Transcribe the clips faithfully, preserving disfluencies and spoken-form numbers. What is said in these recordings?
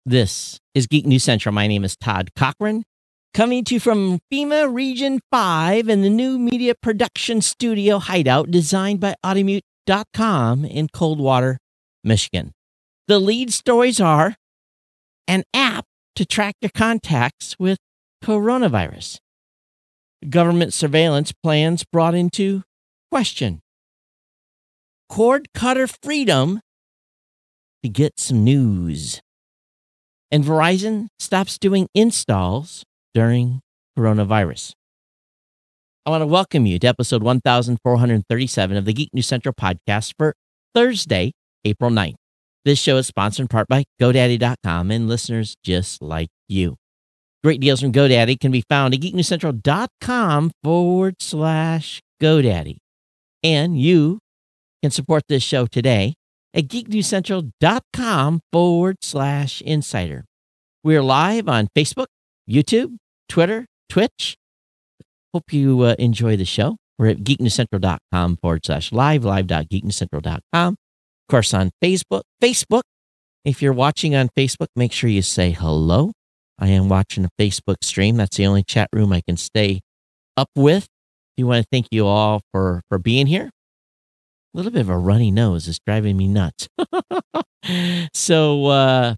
This is Geek News Central. My name is Todd Cochran, coming to you from FEMA Region five in the new media production studio hideout designed by Automute dot com in Coldwater, Michigan. The lead stories are an app to track your contacts with coronavirus, government surveillance plans brought into question, cord cutter freedom to get some news, and Verizon stops doing installs during coronavirus. I want to welcome you to episode one thousand four hundred thirty-seven of the Geek News Central podcast for Thursday, April ninth. This show is sponsored in part by GoDaddy dot com and listeners just like you. Great deals from GoDaddy can be found at geeknewscentral.com forward slash GoDaddy. And you can support this show today at geeknewscentral.com forward slash insider. We're live on Facebook, YouTube, Twitter, Twitch. Hope you uh, enjoy the show. We're at geeknewscentral.com forward slash live, live.geeknewscentral.com. Of course, on Facebook. Facebook, if you're watching on Facebook, make sure you say hello. I am watching a Facebook stream. That's the only chat room I can stay up with. We want to thank you all for, for being here. A little bit of a runny nose is driving me nuts. so uh,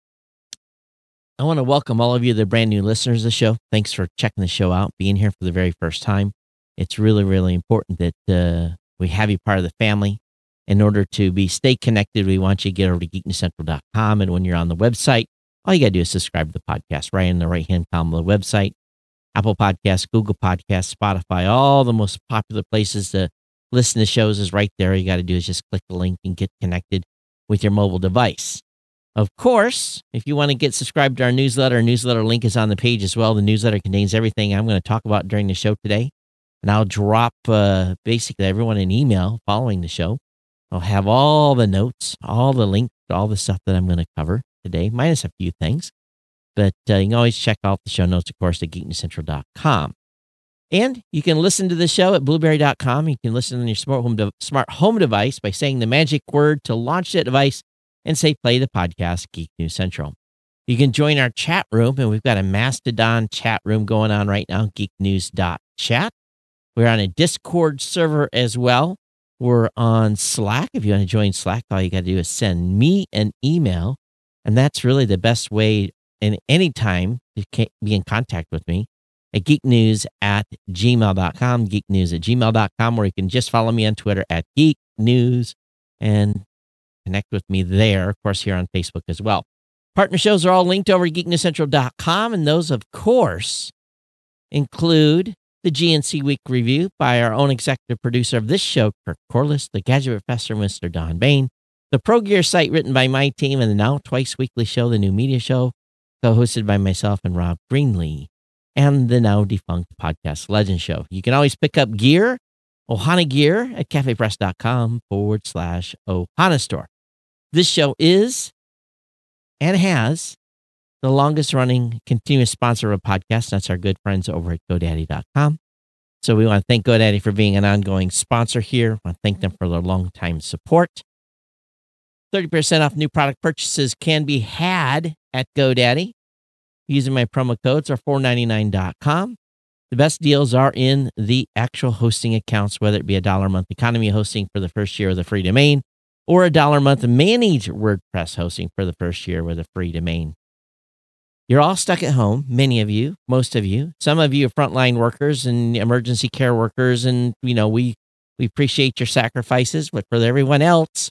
I want to welcome all of you, the brand new listeners of the show. Thanks for checking the show out, being here for the very first time. It's really, really important that uh, we have you part of the family. In order to be stay connected, we want you to get over to geek news central dot com. And when you're on the website, all you got to do is subscribe to the podcast right in the right-hand column of the website. Apple Podcasts, Google Podcasts, Spotify, all the most popular places to listen to shows is right there. All you got to do is just click the link and get connected with your mobile device. Of course, if you want to get subscribed to our newsletter, our newsletter link is on the page as well. The newsletter contains everything I'm going to talk about during the show today. And I'll drop uh, basically everyone an email following the show. I'll have all the notes, all the links, all the stuff that I'm going to cover today, minus a few things. But uh, you can always check out the show notes, of course, at geek news central dot com. And you can listen to the show at blueberry dot com. You can listen on your smart home, de- smart home device by saying the magic word to launch that device and say, play the podcast, Geek News Central. You can join our chat room, and we've got a Mastodon chat room going on right now, geek news dot chat. We're on a Discord server as well. We're on Slack. If you want to join Slack, all you got to do is send me an email. And that's really the best way in any time to be in contact with me at geeknews at gmail dot com, geeknews at gmail dot com, or you can just follow me on Twitter at geeknews and connect with me there, of course, here on Facebook as well. Partner shows are all linked over at geek news central dot com, and those, of course, include the G N C Week Review by our own executive producer of this show, Kirk Corliss, the Gadget Professor, Mister Don Bain, the Pro Gear site written by my team, and the now twice weekly show, the New Media Show, co-hosted by myself and Rob Greenlee, and the now defunct Podcast Legend Show. You can always pick up gear, Ohana Gear, at cafepress.com forward slash Ohana Store. This show is and has the longest running continuous sponsor of a podcast. That's our good friends over at GoDaddy dot com. So we want to thank GoDaddy for being an ongoing sponsor here. I want to thank them for their long-time support. thirty percent off new product purchases can be had at GoDaddy using my promo codes or four ninety-nine dot com. The best deals are in the actual hosting accounts, whether it be a dollar a month economy hosting for the first year of the free domain or a dollar a month managed WordPress hosting for the first year with a free domain. You're all stuck at home, many of you, most of you. Some of you are frontline workers and emergency care workers, and, you know, we, we appreciate your sacrifices, but for everyone else,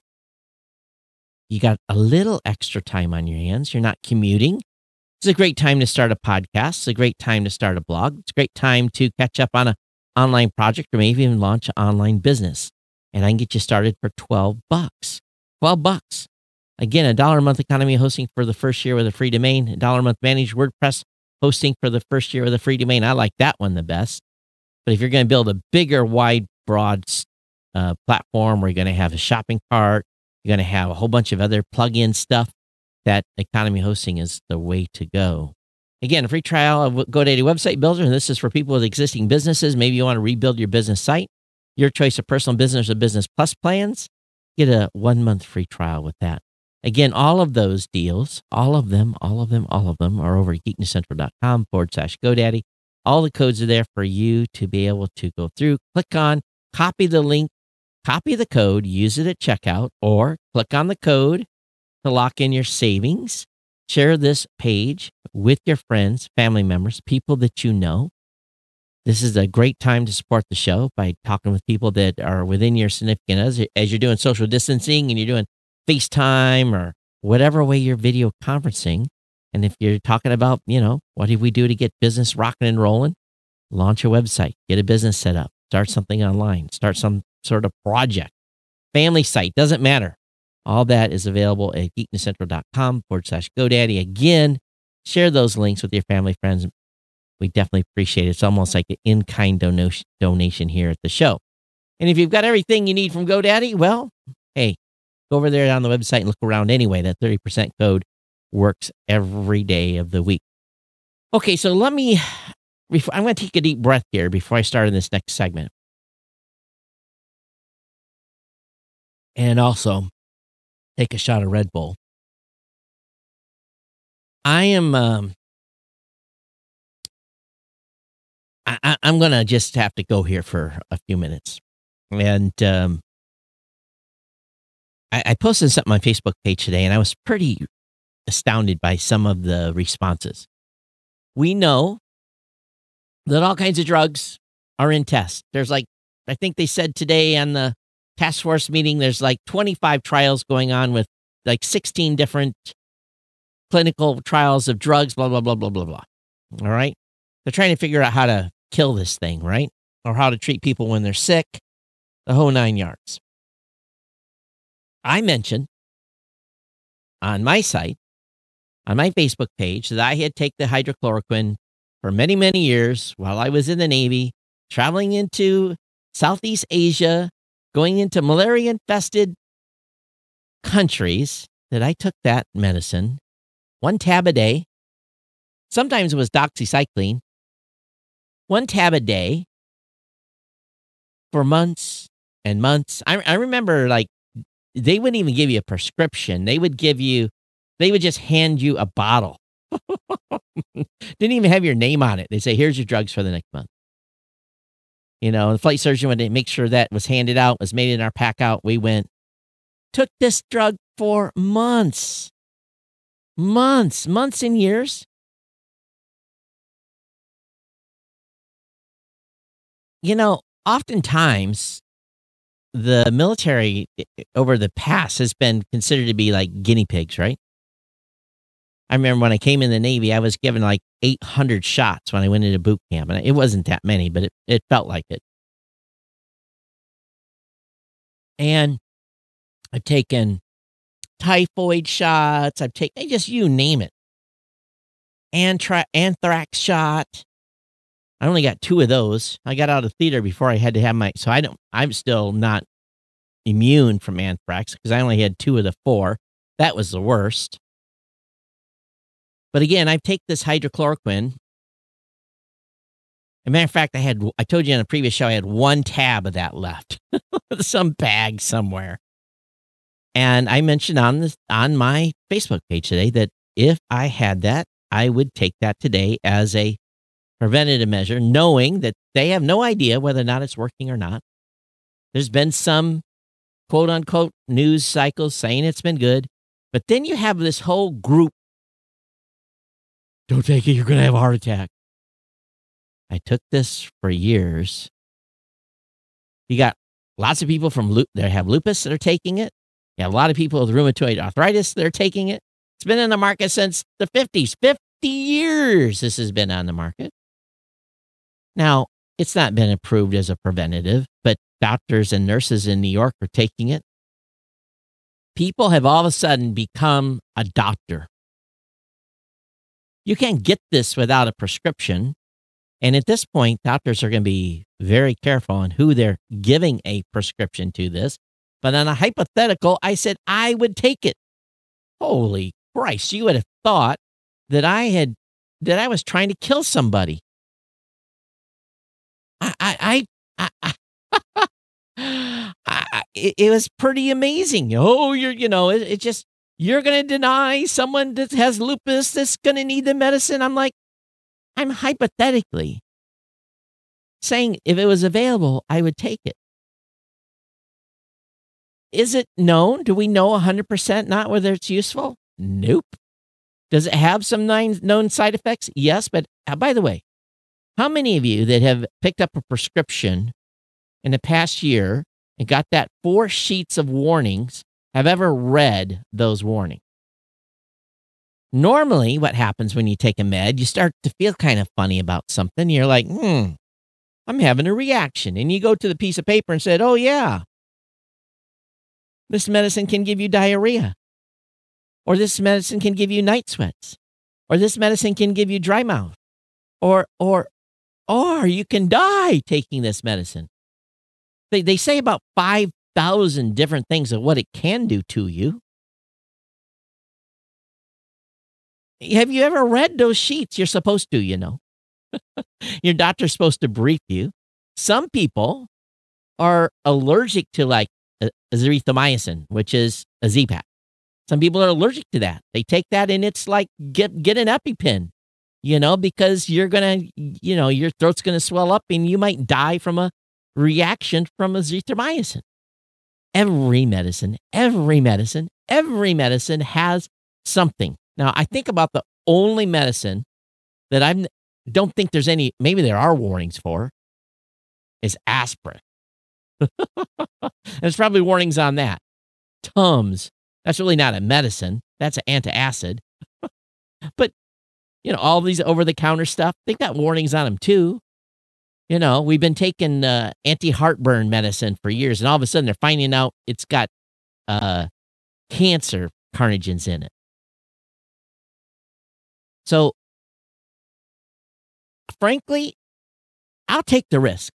you got a little extra time on your hands. You're not commuting. It's a great time to start a podcast. It's a great time to start a blog. It's a great time to catch up on an online project or maybe even launch an online business. And I can get you started for twelve bucks. twelve bucks. Again, a dollar a month economy hosting for the first year with a free domain, a dollar a month managed WordPress hosting for the first year with a free domain. I like that one the best. But if you're going to build a bigger, wide, broad uh, platform where you're going to have a shopping cart, you're going to have a whole bunch of other plug-in stuff, that economy hosting is the way to go. Again, a free trial of GoDaddy Website Builder, and this is for people with existing businesses. Maybe you want to rebuild your business site. Your choice of personal business or business plus plans. Get a one-month free trial with that Again, all of those deals, all of them, all of them, all of them are over at geeknewscentral.com forward slash GoDaddy. All the codes are there for you to be able to go through, click on, copy the link, copy the code, use it at checkout, or click on the code to lock in your savings. Share this page with your friends, family members, people that you know. This is a great time to support the show by talking with people that are within your significant other as you're doing social distancing and you're doing FaceTime or whatever way you're video conferencing. And if you're talking about, you know, what do we do to get business rocking and rolling? Launch a website, get a business set up, start something online, start some sort of project, family site, doesn't matter. All that is available at geeknewscentral.com forward slash GoDaddy. Again, share those links with your family, friends. We definitely appreciate it. It's almost like an in-kind donation donation here at the show. And if you've got everything you need from GoDaddy, well, hey, go over there on the website and look around anyway. That thirty percent code works every day of the week. Okay, so let me, before, I'm going to take a deep breath here before I start in this next segment. And also take a shot of Red Bull. I am, um, I, I, I'm going to just have to go here for a few minutes. And um, I, I posted something on my Facebook page today, and I was pretty astounded by some of the responses. We know that all kinds of drugs are in test. There's like, I think they said today on the task force meeting, there's like twenty-five trials going on with like sixteen different clinical trials of drugs, blah, blah, blah, blah, blah, blah. All right. They're trying to figure out how to kill this thing, right? Or how to treat people when they're sick, the whole nine yards. I mentioned on my site, on my Facebook page, that I had taken the hydrochloroquine for many, many years while I was in the Navy, traveling into Southeast Asia, going into malaria-infested countries, that I took that medicine, one tab a day. Sometimes it was doxycycline, one tab a day for months and months. I, I remember, like, they wouldn't even give you a prescription. They would give you, they would just hand you a bottle. Didn't even have your name on it. They say, here's your drugs for the next month. You know, the flight surgeon would make sure that was handed out, was made in our pack out. We went, took this drug for months, months, months and years. You know, oftentimes the military over the past has been considered to be like guinea pigs, right? I remember when I came in the Navy, I was given like eight hundred shots when I went into boot camp. And it wasn't that many, but it, it felt like it. And I've taken typhoid shots. I've taken, just you name it. Antra- anthrax shot. I only got two of those. I got out of theater before I had to have my, so I don't, I'm still not immune from anthrax because I only had two of the four. That was the worst. But again, I take this hydrochloroquine. As a matter of fact, I had, I told you in a previous show, I had one tab of that left, some bag somewhere. And I mentioned on this, on my Facebook page today that if I had that, I would take that today as a preventative measure, knowing that they have no idea whether or not it's working or not. There's been some quote unquote news cycles saying it's been good, but then you have this whole group. Don't take it, you're going to have a heart attack. I took this for years. You got lots of people from that have lupus that are taking it. You have a lot of people with rheumatoid arthritis that are taking it. It's been in the market since the fifties. fifty years this has been on the market. Now, it's not been approved as a preventative, but doctors and nurses in New York are taking it. People have all of a sudden become a doctor. You can't get this without a prescription. And at this point, doctors are going to be very careful on who they're giving a prescription to this. But on a hypothetical, I said I would take it. Holy Christ, you would have thought that I had, that I was trying to kill somebody. I, I, I, I, I, I it, it was pretty amazing. Oh, you're, you know, it, it just, You're going to deny someone that has lupus that's going to need the medicine? I'm like, I'm hypothetically saying if it was available, I would take it. Is it known? Do we know one hundred percent not whether it's useful? Nope. Does it have some known side effects? Yes, but uh, by the way, how many of you that have picked up a prescription in the past year and got that four sheets of warnings have ever read those warnings? Normally, what happens when you take a med, you start to feel kind of funny about something. You're like, hmm, I'm having a reaction. And you go to the piece of paper and said, oh, yeah, this medicine can give you diarrhea. Or this medicine can give you night sweats. Or this medicine can give you dry mouth. Or, or, or you can die taking this medicine. They, they say about five thousand different things of what it can do to you. Have you ever read those sheets? You're supposed to, you know. Your doctor's supposed to brief you. Some people are allergic to like azithromycin, which is a Z-Pak. Some people are allergic to that. They take that and it's like get get an EpiPen, you know, because you're going to, you know, your throat's going to swell up and you might die from a reaction from azithromycin. Every medicine, every medicine, every medicine has something. Now, I think about the only medicine that I don't think there's any, maybe there are warnings for, is aspirin. There's probably warnings on that. Tums, that's really not a medicine. That's an antacid. But, you know, all these over-the-counter stuff, they got warnings on them too. You know, we've been taking uh, anti-heartburn medicine for years, and all of a sudden they're finding out it's got uh, cancer carcinogens in it. So, frankly, I'll take the risk.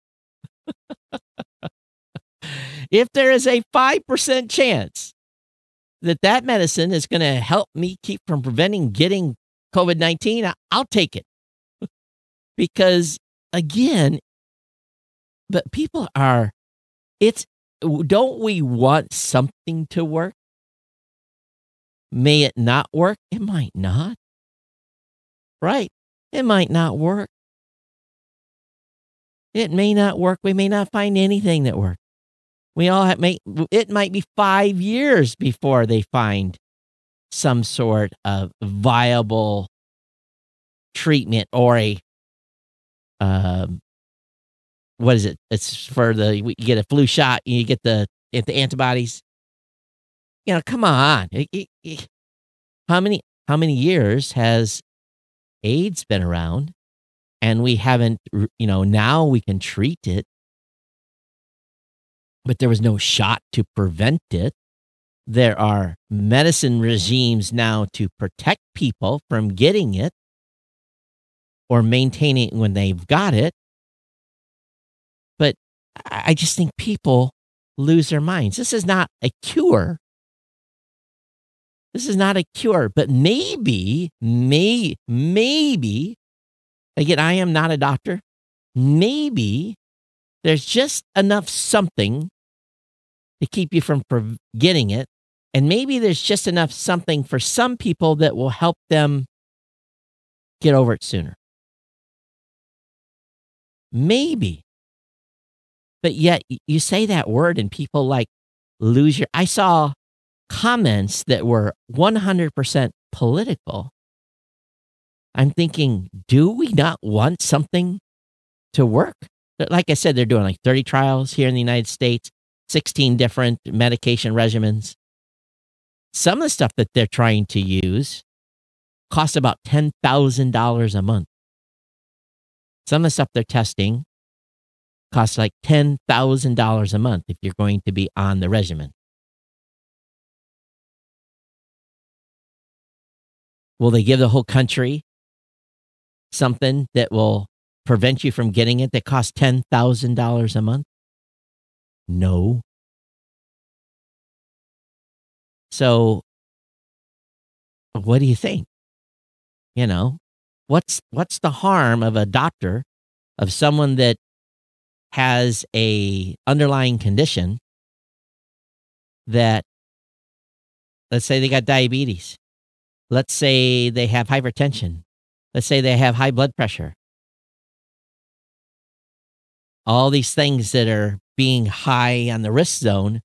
If there is a five percent chance that that medicine is going to help me keep from preventing getting COVID nineteen, I'll take it. Because, again, but people are, it's, don't we want something to work? May it not work? It might not. Right. It might not work. It may not work. We may not find anything that works. We all have, may, it might be five years before they find some sort of viable treatment or a, um, what is it? It's for the, you get a flu shot, you get the, if the antibodies, you know, come on. It, it, it, how many, how many years has AIDS been around and we haven't, you know, now we can treat it, but there was no shot to prevent it. There are medicine regimes now to protect people from getting it or maintaining it when they've got it. But I just think people lose their minds. This is not a cure. This is not a cure, but maybe, may, maybe, again, I am not a doctor. Maybe there's just enough something to keep you from getting it. And maybe there's just enough something for some people that will help them get over it sooner. Maybe. But yet you say that word and people like lose your, I saw comments that were one hundred percent political. I'm thinking, do we not want something to work? Like I said, they're doing like thirty trials here in the United States, sixteen different medication regimens. Some of the stuff that they're trying to use costs about ten thousand dollars a month. Some of the stuff they're testing costs like ten thousand dollars a month if you're going to be on the regimen. Will they give the whole country something that will prevent you from getting it that costs ten thousand dollars a month? No. So, what do you think? You know, what's what's the harm of a doctor, of someone that has a underlying condition that let's say they got diabetes. Let's say they have hypertension. Let's say they have high blood pressure. All these things that are being high on the risk zone.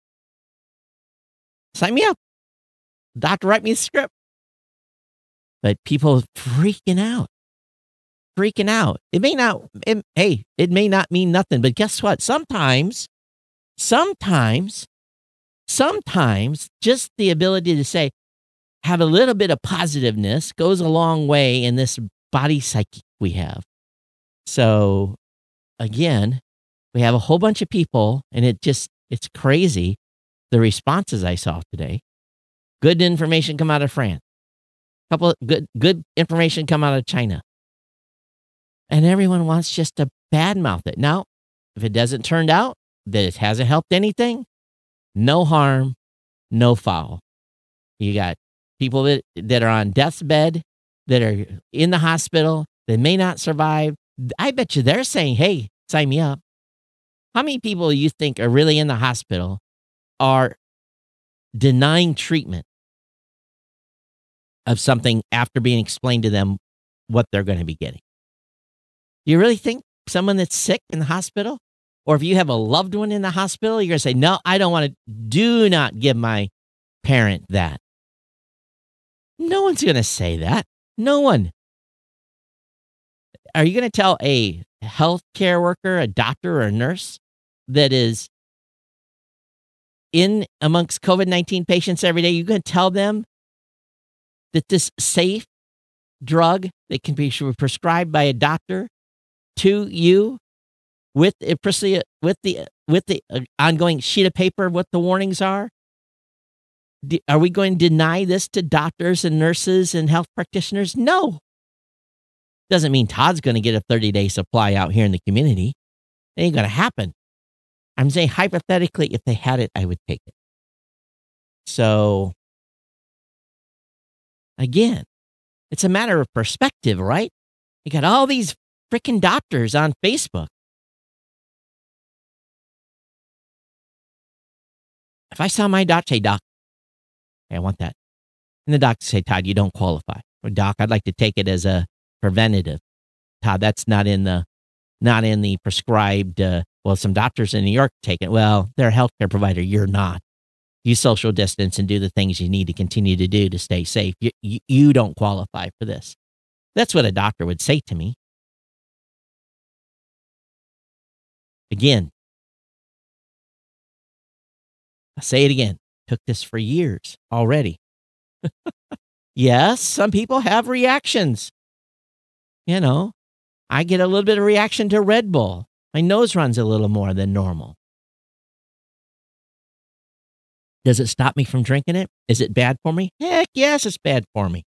Sign me up. Doctor, write me a script. But people freaking out. Freaking out. It may not, it, hey, it may not mean nothing, but guess what? Sometimes, sometimes, sometimes just the ability to say, have a little bit of positiveness goes a long way in this body psyche we have. So again, we have a whole bunch of people, and it just, it's crazy, the responses I saw today. Good information come out of France. Couple of good, good information come out of China. And everyone wants just to badmouth it. Now, if it doesn't turn out that it hasn't helped anything, no harm, no foul. You got people that, that are on death's bed, that are in the hospital, that may not survive. I bet you they're saying, hey, sign me up. How many people you think are really in the hospital are denying treatment of something after being explained to them what they're going to be getting? You really think someone that's sick in the hospital, or if you have a loved one in the hospital, you're going to say, no, I don't want to, do not give my parent that. No one's going to say that. No one. Are you going to tell a healthcare worker, a doctor, or a nurse that is in amongst COVID nineteen patients every day, you're going to tell them that this safe drug that can be prescribed by a doctor to you with the with the with the ongoing sheet of paper what the warnings are? Are we going to deny this to doctors and nurses and health practitioners? No. Doesn't mean Todd's going to get a thirty-day supply out here in the community. It ain't going to happen. I'm saying hypothetically, if they had it, I would take it. So, again, it's a matter of perspective, right? You got all these freaking doctors on Facebook. If I saw my doctor say, Doc, hey, I want that. And the doctor say, Todd, you don't qualify. Or Doc, I'd like to take it as a preventative. Todd, that's not in the not in the prescribed, uh, well, some doctors in New York take it. Well, they're a healthcare provider. You're not. You social distance and do the things you need to continue to do to stay safe. You, you, you don't qualify for this. That's what a doctor would say to me. Again, I'll say it again. Took this for years already. Yes, some people have reactions. You know, I get a little bit of reaction to Red Bull. My nose runs a little more than normal. Does it stop me from drinking it? Is it bad for me? Heck yes, it's bad for me.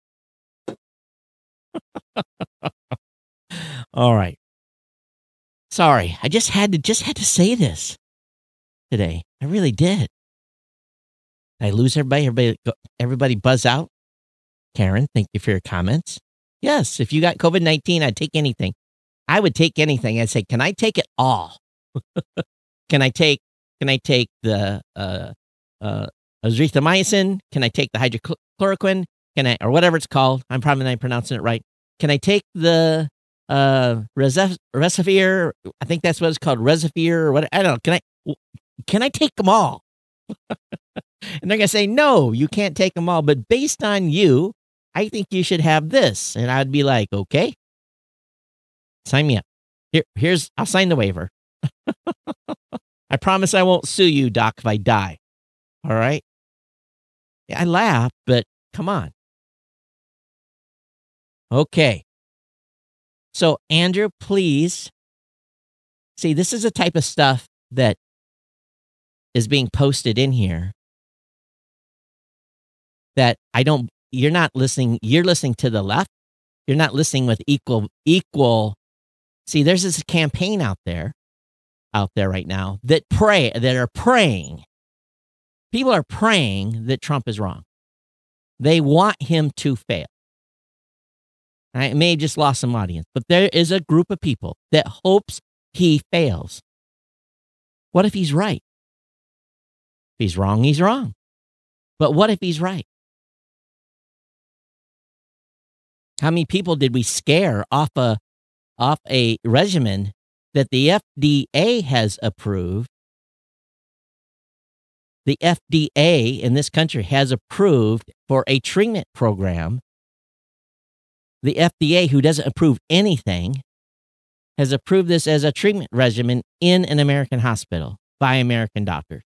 All right. Sorry, I just had to just had to say this today. I really did. Did I lose everybody? Everybody, everybody buzz out? Karen, thank you for your comments. Yes, if you got COVID nineteen, I'd take anything. I would take anything. I'd say, can I take it all? Can I take, can I take the uh, uh, azithromycin? Can I take the hydrochloroquine? Can I, or whatever it's called? I'm probably not pronouncing it right. Can I take the uh, Resifir? I think that's what it's called, Resifir or what? I don't know. Can I, can I take them all? And they're going to say, no, you can't take them all. But based on you, I think you should have this. And I'd be like, okay, sign me up. Here, here's, I'll sign the waiver. I promise I won't sue you, Doc, if I die. All right. Yeah, I laugh, but come on. Okay. So, Andrew, please. See, this is the type of stuff that is being posted in here that I don't, you're not listening, you're listening to the left. You're not listening with equal, equal. See, there's this campaign out there, out there right now that pray, that are praying. People are praying that Trump is wrong. They want him to fail. I may have just lost some audience, but there is a group of people that hopes he fails. What if he's right? If he's wrong, he's wrong. But what if he's right? How many people did we scare off a off a regimen that the F D A has approved? The F D A in this country has approved for a treatment program. The F D A, who doesn't approve anything, has approved this as a treatment regimen in an American hospital by American doctors.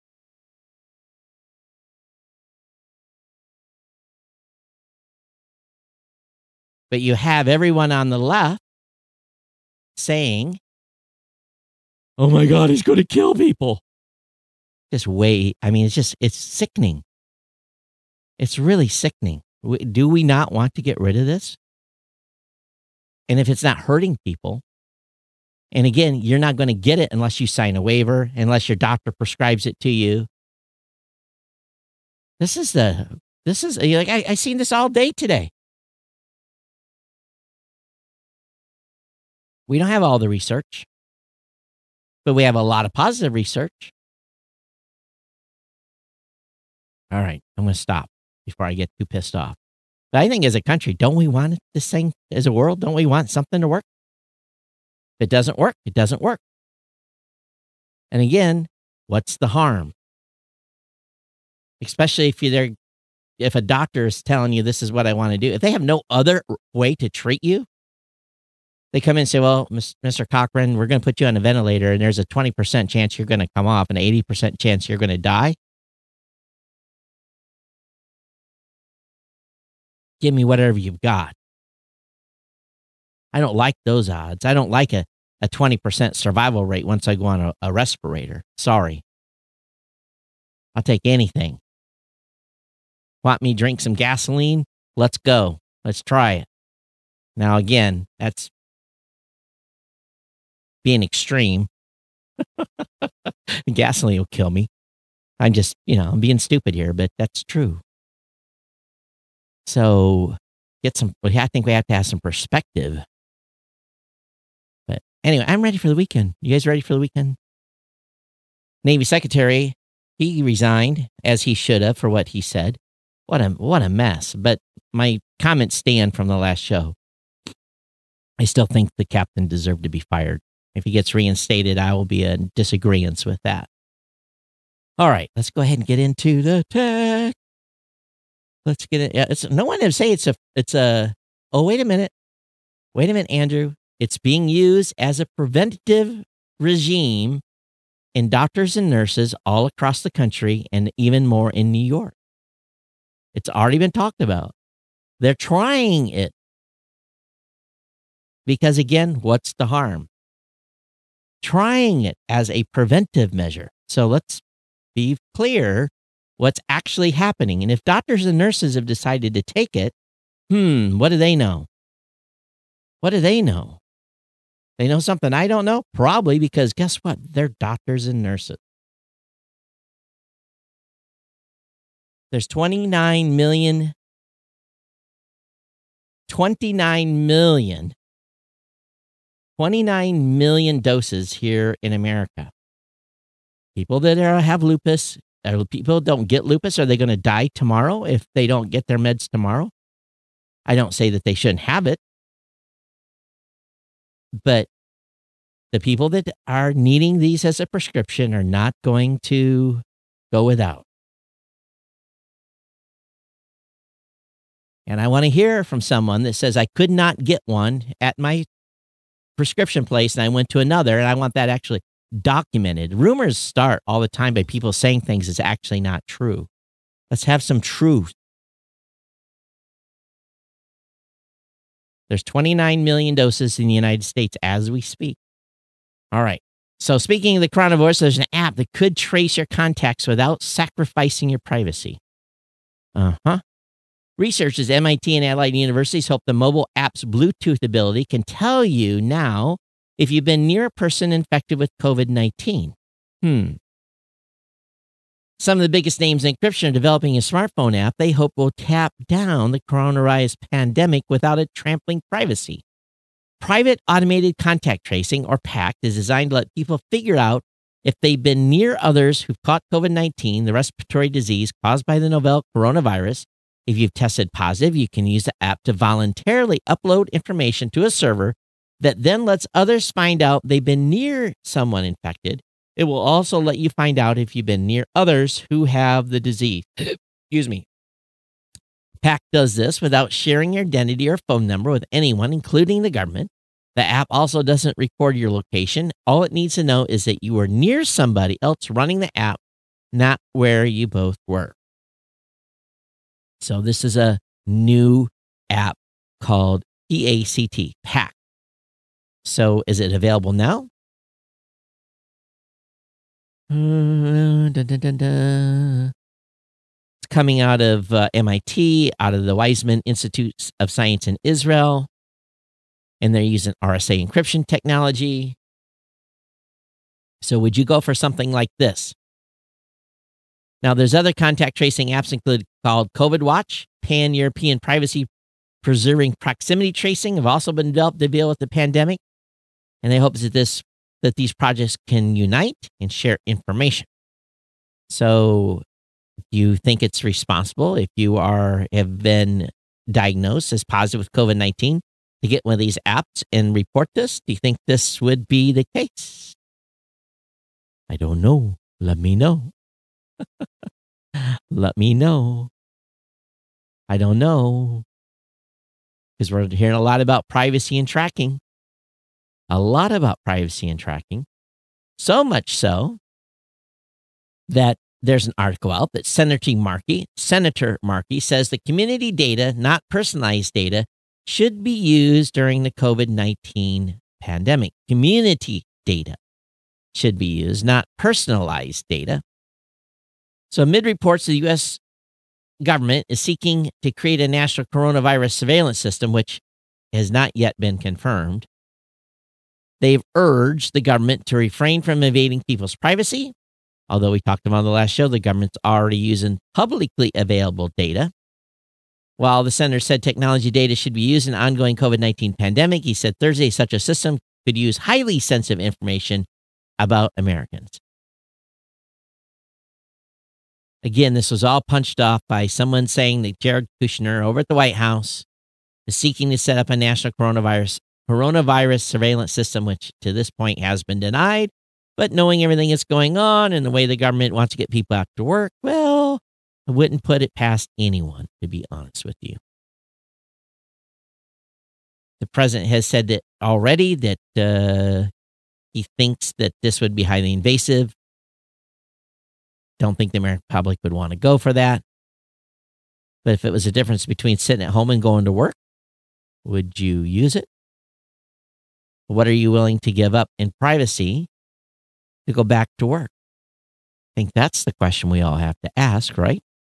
But you have everyone on the left saying, oh my God, he's going to kill people. Just wait. I mean, it's just, it's sickening. It's really sickening. Do we not want to get rid of this? And if it's not hurting people, and again, you're not going to get it unless you sign a waiver, unless your doctor prescribes it to you. This is the, this is, like, I, I seen this all day today. We don't have all the research, but we have a lot of positive research. All right, I'm going to stop before I get too pissed off. But I think as a country, don't we want this thing, as a world, don't we want something to work? If it doesn't work, it doesn't work. And again, what's the harm? Especially if you're, if a doctor is telling you this is what I want to do. If they have no other way to treat you, they come in and say, well, Mister Cochran, we're going to put you on a ventilator, and there's a twenty percent chance you're going to come off and an eighty percent chance you're going to die. Give me whatever you've got. I don't like those odds. I don't like a, a twenty percent survival rate once I go on a, a respirator. Sorry. I'll take anything. Want me to drink some gasoline? Let's go. Let's try it. Now, again, that's being extreme. Gasoline will kill me. I'm just, you know, I'm being stupid here, but that's true. So get some, I think we have to have some perspective. But anyway, I'm ready for the weekend. You guys ready for the weekend? Navy Secretary, he resigned, as he should have, for what he said. What a, what a mess. But my comments stand from the last show. I still think the captain deserved to be fired. If he gets reinstated, I will be in disagreement with that. All right, let's go ahead and get into the tech. Let's get it. Yeah, it's, no one would say it's a, it's a, oh, wait a minute. Wait a minute, Andrew. It's being used as a preventative regime in doctors and nurses all across the country and even more in New York. It's already been talked about. They're trying it. Because again, what's the harm? Trying it as a preventive measure. So let's be clear what's actually happening. And if doctors and nurses have decided to take it, hmm, what do they know? What do they know? They know something I don't know? Probably, because guess what? They're doctors and nurses. There's twenty-nine million, twenty-nine million, twenty-nine million doses here in America. People that are, have lupus, are people don't get lupus, are they going to die tomorrow if they don't get their meds tomorrow? I don't say that they shouldn't have it. But the people that are needing these as a prescription are not going to go without. And I want to hear from someone that says, I could not get one at my prescription place and I went to another, and I want that actually documented. Rumors start all the time by people saying things that's actually not true. Let's have some truth. There's twenty-nine million doses in the United States as we speak. All right. So speaking of the coronavirus, there's an app that could trace your contacts without sacrificing your privacy. Uh-huh. Researchers at M I T and allied universities hope the mobile app's Bluetooth ability can tell you now if you've been near a person infected with COVID nineteen. Hmm. Some of the biggest names in encryption are developing a smartphone app they hope will tap down the coronavirus pandemic without it trampling privacy. Private Automated Contact Tracing, or PACT, is designed to let people figure out if they've been near others who've caught COVID nineteen, the respiratory disease caused by the novel coronavirus. If you've tested positive, you can use the app to voluntarily upload information to a server that then lets others find out they've been near someone infected. It will also let you find out if you've been near others who have the disease. Excuse me. Pact does this without sharing your identity or phone number with anyone, including the government. The app also doesn't record your location. All it needs to know is that you were near somebody else running the app, not where you both were. So this is a new app called P A C T, Pact. So is it available now? Uh, dun, dun, dun, dun. It's coming out of uh, M I T, out of the Weizmann Institute of Science in Israel, and they're using R S A encryption technology. So would you go for something like this? Now, there's other contact tracing apps include called COVID Watch, Pan-European Privacy Preserving Proximity Tracing have also been developed to deal with the pandemic, and they hope that this that these projects can unite and share information. So, do you think it's responsible if you are have been diagnosed as positive with COVID nineteen to get one of these apps and report this? Do you think this would be the case? I don't know. Let me know. Let me know. I don't know. Because we're hearing a lot about privacy and tracking. A lot about privacy and tracking. So much so that there's an article out that Senator Markey, Senator Markey says that community data, not personalized data, should be used during the COVID nineteen pandemic. Community data should be used, not personalized data. So amid reports, the U S government is seeking to create a national coronavirus surveillance system, which has not yet been confirmed. They've urged the government to refrain from invading people's privacy. Although we talked about on the last show, the government's already using publicly available data. While the senator said technology data should be used in the ongoing COVID nineteen pandemic, he said Thursday such a system could use highly sensitive information about Americans. Again, this was all punched off by someone saying that Jared Kushner over at the White House is seeking to set up a national coronavirus coronavirus surveillance system, which to this point has been denied. But knowing everything that's going on and the way the government wants to get people out to work, well, I wouldn't put it past anyone, to be honest with you. The president has said that already that uh, he thinks that this would be highly invasive. Don't think the American public would want to go for that. But if it was a difference between sitting at home and going to work, would you use it? What are you willing to give up in privacy to go back to work? I think that's the question we all have to ask, right?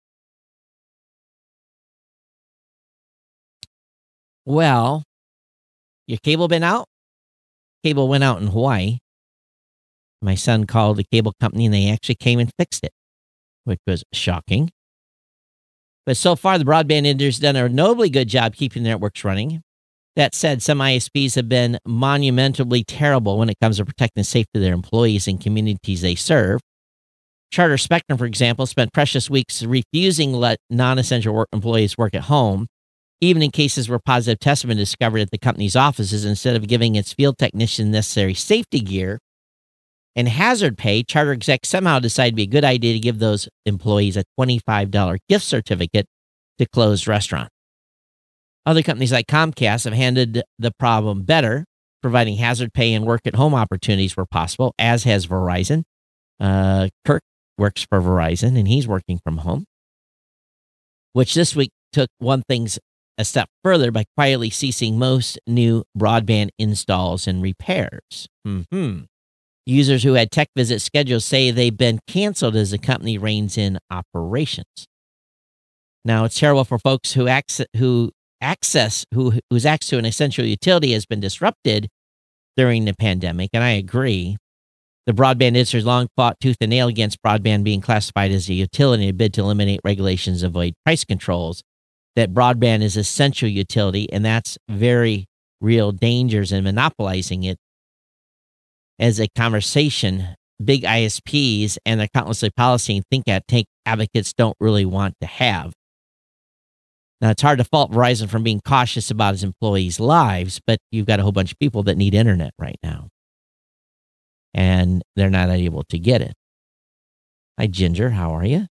Well, your cable been out? Cable went out in Hawaii. My son called the cable company and they actually came and fixed it, which was shocking. But so far, the broadband industry has done a nobly good job keeping the networks running. That said, some I S Ps have been monumentally terrible when it comes to protecting the safety of their employees and communities they serve. Charter Spectrum, for example, spent precious weeks refusing to let non-essential work employees work at home, even in cases where positive tests have been discovered at the company's offices. Instead of giving its field technicians necessary safety gear and hazard pay, Charter execs somehow decided to be a good idea to give those employees a twenty-five dollars gift certificate to closed restaurants. Other companies like Comcast have handled the problem better, providing hazard pay and work-at-home opportunities where possible, as has Verizon. Uh, Kirk works for Verizon, and he's working from home, which this week took one thing a step further by quietly ceasing most new broadband installs and repairs. Mm-hmm. Users who had tech visit schedules say they've been canceled as the company reins in operations. Now, it's terrible for folks who access, who access who whose access to an essential utility has been disrupted during the pandemic, and I agree. The broadband industry has long fought tooth and nail against broadband being classified as a utility in a bid to eliminate regulations and avoid price controls. That broadband is essential utility, and that's very real dangers in monopolizing it as a conversation big I S Ps and their countlessly policy and think at tank advocates don't really want to have. Now, it's hard to fault Verizon from being cautious about its employees' lives, but you've got a whole bunch of people that need internet right now, and they're not able to get it. Hi, Ginger. How are you?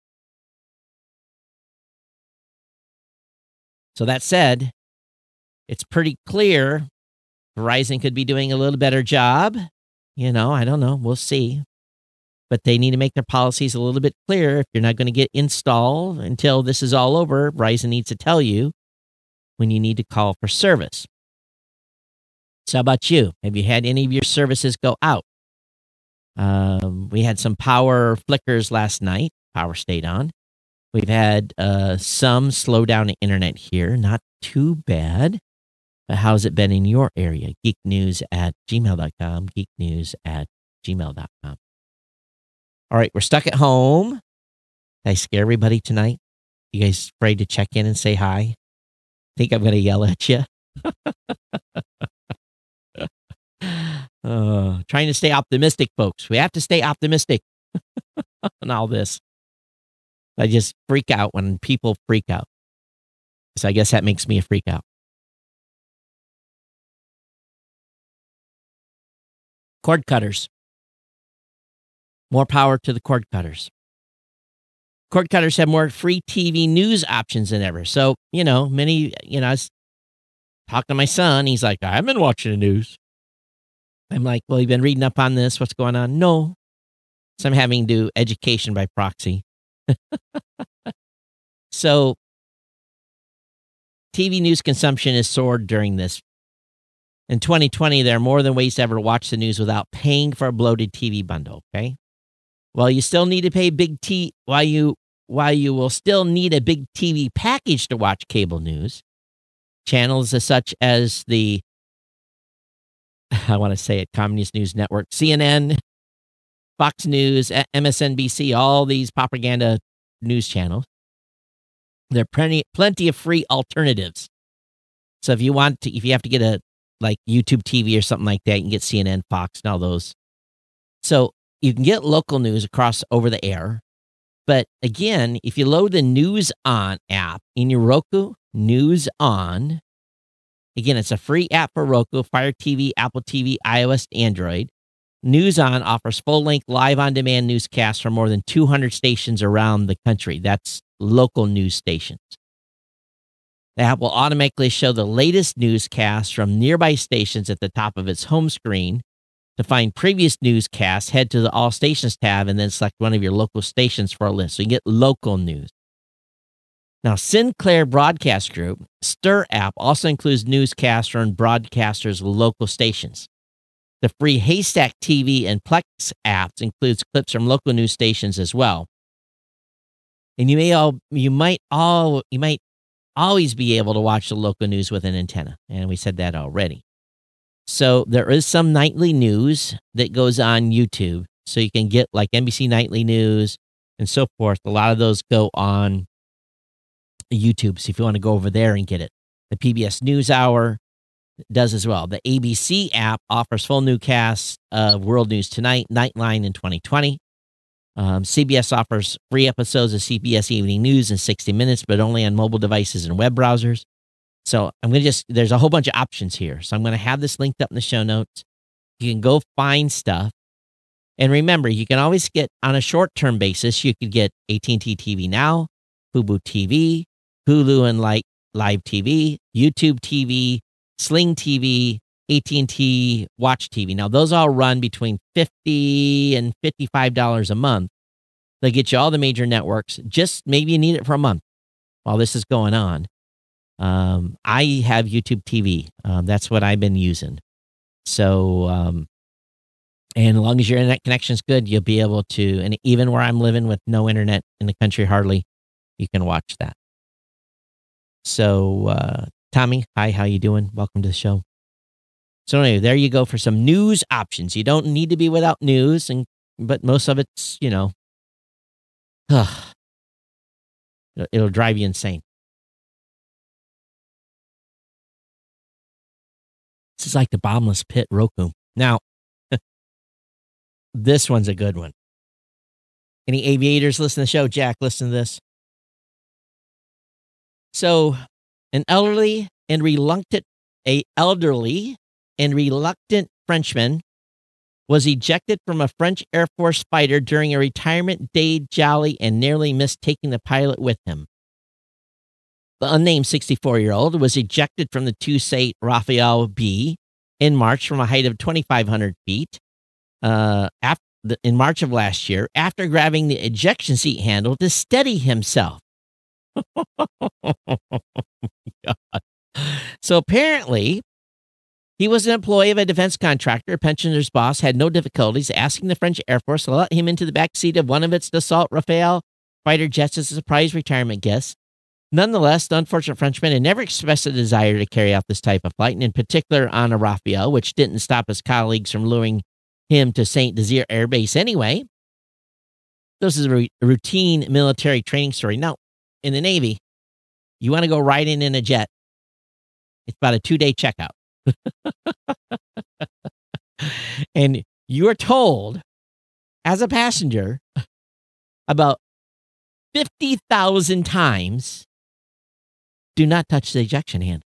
So that said, it's pretty clear Verizon could be doing a little better job. You know, I don't know. We'll see. But they need to make their policies a little bit clearer. If you're not going to get installed until this is all over, Verizon needs to tell you when you need to call for service. So how about you? Have you had any of your services go out? Um, we had some power flickers last night. Power stayed on. We've had uh, some slow down the internet here. Not too bad. But how's it been in your area? geeknews at gmail dot com. geeknews at gmail dot com. All right, we're stuck at home. Did I scare everybody tonight? You guys afraid to check in and say hi? Think I'm going to yell at you? uh, trying to stay optimistic, folks. We have to stay optimistic on all this. I just freak out when people freak out. So I guess that makes me a freak out. Cord cutters. More power to the cord cutters. Cord cutters have more free T V news options than ever. So, you know, many, you know, I was talking to my son. He's like, I haven't been watching the news. I'm like, well, you've been reading up on this. What's going on? No. So I'm having to do education by proxy. So T V news consumption has soared during this. In twenty twenty, there are more than ways to ever watch the news without paying for a bloated T V bundle, okay? Well, you still need to pay big T while you while you will still need a big T V package to watch cable news. Channels as such as the I want to say it, Communist News Network, C N N, Fox News, M S N B C, all these propaganda news channels. There are plenty plenty of free alternatives. So if you want to, if you have to get a like YouTube T V or something like that, you can get C N N, Fox, and all those. So you can get local news across over the air. But again, if you load the News On app in your Roku, News On, again, it's a free app for Roku, Fire T V, Apple T V, iOS, Android. News On offers full-length live on-demand newscasts from more than two hundred stations around the country. That's local news stations. The app will automatically show the latest newscasts from nearby stations at the top of its home screen. To find previous newscasts, head to the All Stations tab and then select one of your local stations for a list. So you get local news. Now, Sinclair Broadcast Group, Stir app, also includes newscasts from broadcasters' local stations. The free Haystack T V and Plex apps includes clips from local news stations as well. And you may all, you might all, you might always be able to watch the local news with an antenna, and we said that already. So there is some nightly news that goes on YouTube, so you can get like N B C Nightly News and so forth. A lot of those go on YouTube, so if you want to go over there and get it. The P B S NewsHour does as well. The A B C app offers full newscasts of World News Tonight, Nightline in twenty twenty. Um, C B S offers free episodes of C B S Evening News in sixty minutes, but only on mobile devices and web browsers. So I'm going to just, there's a whole bunch of options here. So I'm going to have this linked up in the show notes. You can go find stuff. And remember, you can always get, on a short-term basis, you could get A T and T T V Now, Fubo T V, Hulu and Light Live T V, YouTube T V, Sling T V, A T and T Watch T V. Now, those all run between fifty dollars and fifty-five dollars a month. They get you all the major networks. Just maybe you need it for a month while this is going on. Um, I have YouTube T V. Um, that's what I've been using. So, um, and as long as your internet connection's good, you'll be able to, and even where I'm living with no internet in the country hardly, you can watch that. So, uh, Tommy, hi, how you doing? Welcome to the show. So anyway, there you go for some news options. You don't need to be without news, and but most of it's, you know, ugh, it'll, it'll drive you insane. This is like the bottomless pit Roku. Now, This one's a good one. Any aviators listen to the show? Jack, listen to this. So, an elderly and reluctant, a elderly and reluctant Frenchman was ejected from a French Air Force fighter during a retirement day jolly and nearly missed taking the pilot with him. The unnamed sixty-four-year-old was ejected from the Two-Seat Rafale B in March from a height of twenty-five hundred feet uh, after, in March of last year after grabbing the ejection seat handle to steady himself. So apparently, he was an employee of a defense contractor. A pensioner's boss had no difficulties asking the French Air Force to let him into the back seat of one of its Dassault Rafale fighter jets as a surprise retirement guest. Nonetheless, the unfortunate Frenchman had never expressed a desire to carry out this type of flight, and in particular on a Rafale, which didn't stop his colleagues from luring him to Saint Nazaire Air Base anyway. This is a, re- a routine military training story. Now, in the Navy, you want to go riding in a jet, it's about a two-day checkout. And you are told, as a passenger, about fifty thousand times, do not touch the ejection handle.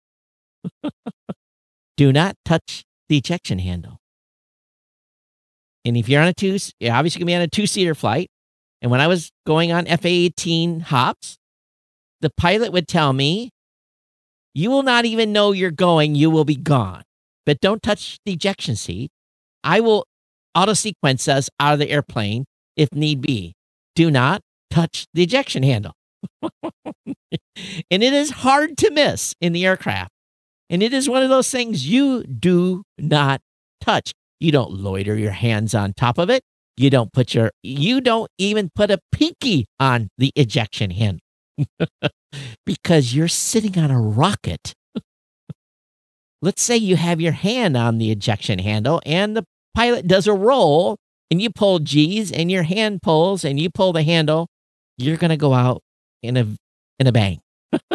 Do not touch the ejection handle. And if you're on a two, you're obviously going to be on a two-seater flight. And when I was going on F A eighteen hops, the pilot would tell me, you will not even know you're going, you will be gone. But don't touch the ejection seat. I will auto-sequence us out of the airplane if need be. Do not touch the ejection handle. And it is hard to miss in the aircraft. And it is one of those things you do not touch. You don't loiter your hands on top of it. You don't put your, you don't even put a pinky on the ejection handle. Because you're sitting on a rocket. Let's say you have your hand on the ejection handle and the pilot does a roll and you pull G's and your hand pulls and you pull the handle. You're going to go out in a in a bang.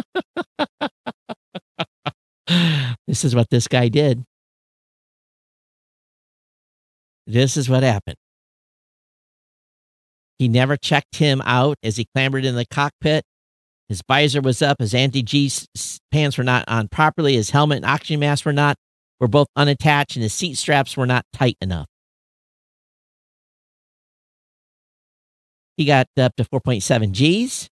This is what this guy did. This is what happened. He never checked him out as he clambered in the cockpit. His visor was up. His anti-G pants were not on properly. His helmet and oxygen mask were not, were both unattached, and his seat straps were not tight enough. He got up to four point seven G's.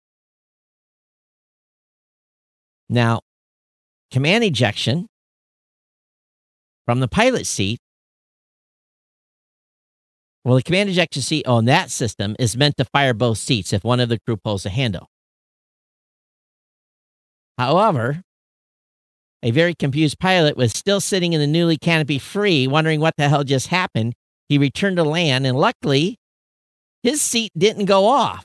Now, command ejection from the pilot seat. Well, the command ejection seat on that system is meant to fire both seats if one of the crew pulls the handle. However, a very confused pilot was still sitting in the newly canopy free, wondering what the hell just happened. He returned to land, and luckily, his seat didn't go off.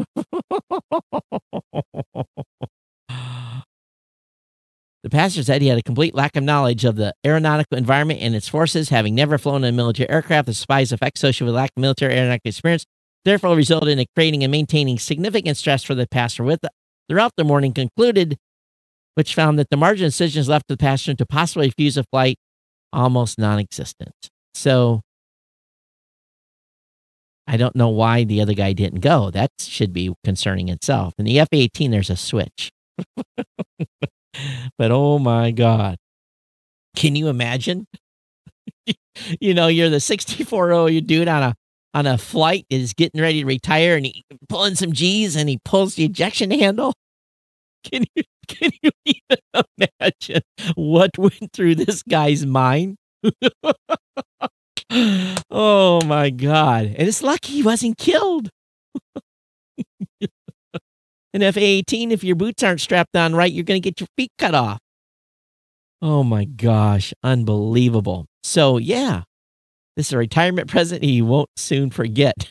The passenger said he had a complete lack of knowledge of the aeronautical environment and its forces, having never flown in a military aircraft. The spies effects associated with lack of military aeronautical experience therefore resulted in creating and maintaining significant stress for the passenger with throughout the morning, concluded, which found that the margin of decisions left to the passenger to possibly refuse a flight almost non-existent. So I don't know why the other guy didn't go. That should be concerning itself. In the F A eighteen, there's a switch. But oh my God. Can you imagine? You know, you're the sixty-four-year-old dude on a on a flight is getting ready to retire and he pulling some G's and he pulls the ejection handle. Can you can you even imagine what went through this guy's mind? Oh my God. And it's lucky he wasn't killed. In F A eighteen, if your boots aren't strapped on right, you're going to get your feet cut off. Oh my gosh. Unbelievable. So yeah, this is a retirement present he won't soon forget.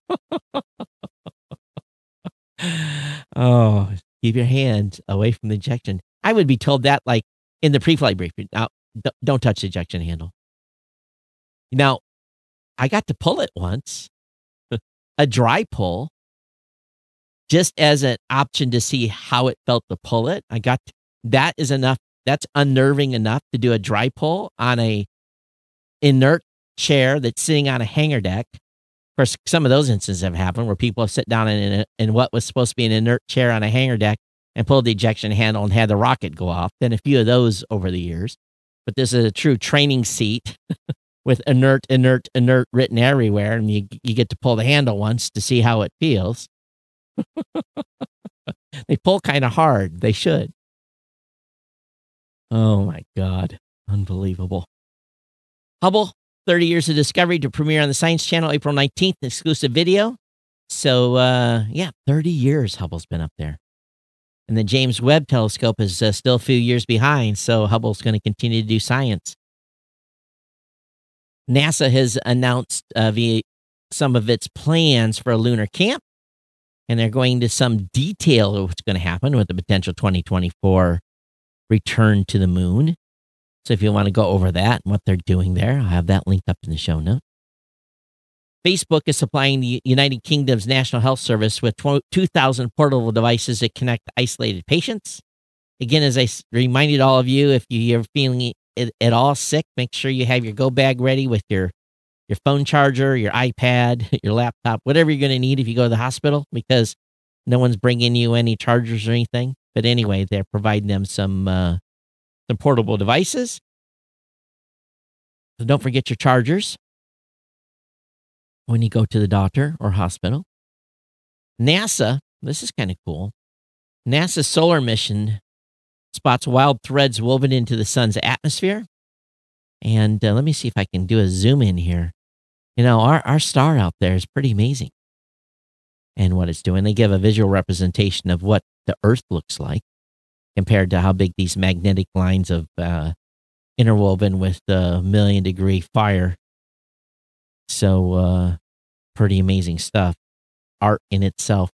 Oh, keep your hand away from the ejection. I would be told that like in the pre-flight briefing. Now, don't touch the ejection handle. Now, I got to pull it once, a dry pull, just as an option to see how it felt to pull it. I got, to, that is enough. That's unnerving enough to do a dry pull on a inert chair that's sitting on a hangar deck. Of course, some of those instances have happened where people have sit down in, a, in what was supposed to be an inert chair on a hangar deck and pulled the ejection handle and had the rocket go off. Been a few of those over the years. But this is a true training seat with inert, inert, inert written everywhere, and you you get to pull the handle once to see how it feels. They pull kind of hard. They should. Oh, my God. Unbelievable. Hubble, thirty years of discovery to premiere on the Science Channel April nineteenth, exclusive video. So, uh, yeah, thirty years Hubble's been up there. And the James Webb Telescope is uh, still a few years behind, so Hubble's going to continue to do science. NASA has announced uh, via some of its plans for a lunar camp, and they're going into some detail of what's going to happen with the potential twenty twenty-four return to the moon. So if you want to go over that and what they're doing there, I'll have that linked up in the show notes. Facebook is supplying the United Kingdom's National Health Service with two thousand portable devices that connect isolated patients. Again, as I reminded all of you, if you're feeling at all sick, make sure you have your go bag ready with your, your phone charger, your iPad, your laptop, whatever you're going to need if you go to the hospital, because no one's bringing you any chargers or anything. But anyway, they're providing them some uh, some portable devices. So don't forget your chargers when you go to the doctor or hospital. NASA, this is kind of cool. NASA's solar mission spots wild threads woven into the sun's atmosphere. And uh, let me see if I can do a zoom in here. You know, our, our star out there is pretty amazing. And what it's doing, they give a visual representation of what the Earth looks like compared to how big these magnetic lines of uh, interwoven with the million degree fire. So, uh, pretty amazing stuff. Art in itself.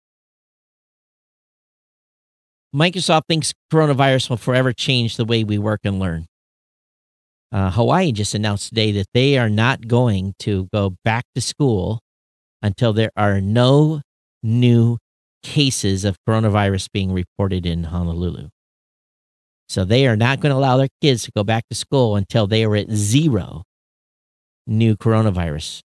Microsoft thinks coronavirus will forever change the way we work and learn. Uh, Hawaii just announced today that they are not going to go back to school until there are no new cases of coronavirus being reported in Honolulu. So they are not going to allow their kids to go back to school until they are at zero new coronavirus.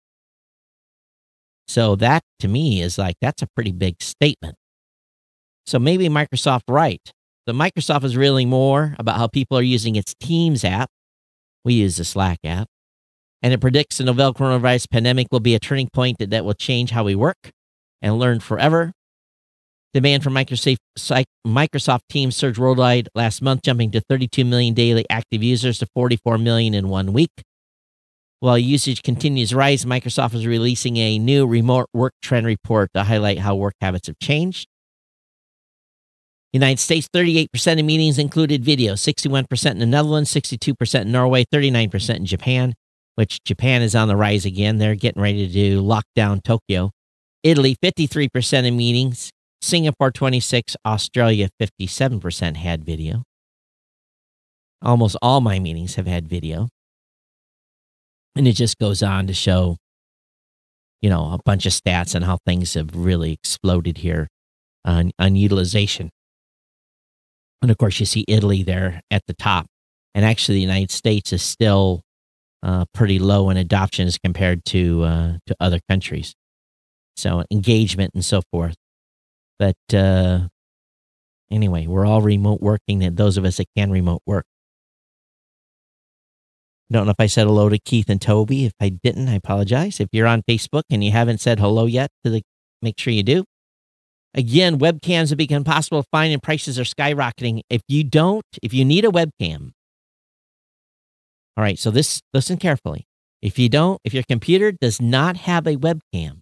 So that, to me, is like, that's a pretty big statement. So maybe Microsoft right. The Microsoft is really more about how people are using its Teams app. We use the Slack app. And it predicts the novel coronavirus pandemic will be a turning point that, that will change how we work and learn forever. Demand for Microsoft, Microsoft Teams surged worldwide last month, jumping to thirty-two million daily active users to forty-four million in one week. While usage continues to rise, Microsoft is releasing a new remote work trend report to highlight how work habits have changed. United States, thirty-eight percent of meetings included video, sixty-one percent in the Netherlands, sixty-two percent in Norway, thirty-nine percent in Japan, which Japan is on the rise again. They're getting ready to lock down Tokyo. Italy, fifty-three percent of meetings. Singapore, twenty-six. Australia, fifty-seven percent had video. Almost all my meetings have had video. And it just goes on to show, you know, a bunch of stats on how things have really exploded here on, on utilization. And of course, you see Italy there at the top. And actually, the United States is still uh, pretty low in adoption as compared to uh, to other countries. So engagement and so forth. But uh, anyway, we're all remote working, and those of us that can remote work. Don't know if I said hello to Keith and Toby. If I didn't, I apologize. If you're on Facebook and you haven't said hello yet, to the, make sure you do. Again, webcams have become impossible to find and prices are skyrocketing. If you don't, if you need a webcam, all right, so this, listen carefully. If you don't, if your computer does not have a webcam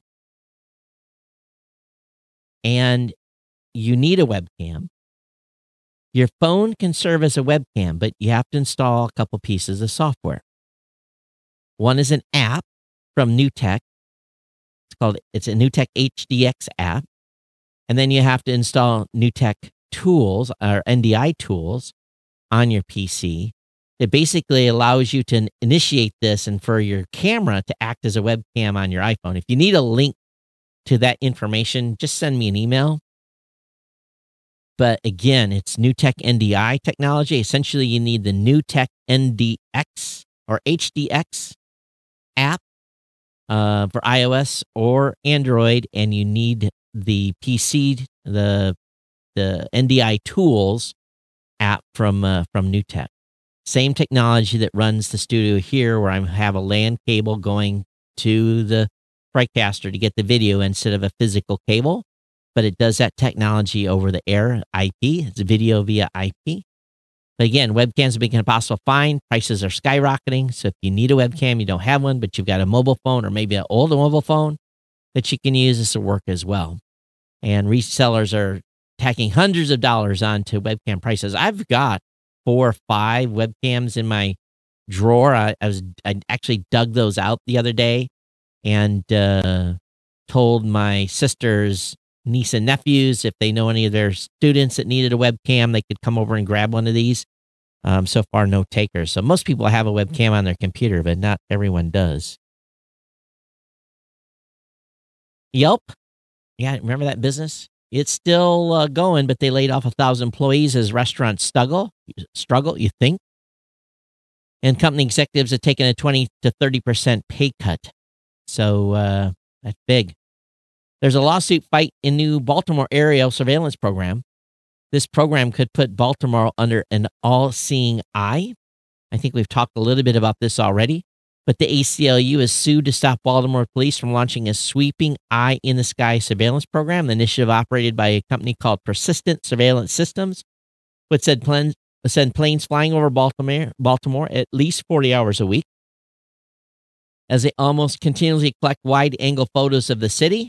and you need a webcam, your phone can serve as a webcam, but you have to install a couple pieces of software. One is an app from NewTek. It's called, it's a NewTek H D X app. And then you have to install NewTek tools or N D I tools on your P C. It basically allows you to initiate this and for your camera to act as a webcam on your iPhone. If you need a link to that information, just send me an email. But again, it's NewTek N D I technology. Essentially, you need the NewTek N D X or H D X app uh, for iOS or Android, and you need the P C, the the N D I Tools app from uh, from NewTek. Same technology that runs the studio here, where I have a LAN cable going to the TriCaster to get the video instead of a physical cable. But it does that technology over the air, I P. It's video via I P. But again, webcams are becoming impossible to find. Prices are skyrocketing. So if you need a webcam, you don't have one, but you've got a mobile phone or maybe an old mobile phone that you can use, this will work as well. And resellers are tacking hundreds of dollars onto webcam prices. I've got four or five webcams in my drawer. I, I was I actually dug those out the other day and uh, told my sister's niece and nephews if they know any of their students that needed a webcam, they could come over and grab one of these. Um, so far, no takers. So most people have a webcam on their computer, but not everyone does. Yelp. Yeah, remember that business? It's still uh, going, but they laid off a thousand employees as restaurants struggle. Struggle, you think? And company executives have taken a twenty to thirty percent pay cut. So uh, that's big. There's a lawsuit fight in new Baltimore area surveillance program. This program could put Baltimore under an all-seeing eye. I think we've talked a little bit about this already. But the A C L U is sued to stop Baltimore police from launching a sweeping eye-in-the-sky surveillance program. The initiative, operated by a company called Persistent Surveillance Systems, would send planes, send planes flying over Baltimore, Baltimore at least forty hours a week, as they almost continually collect wide-angle photos of the city.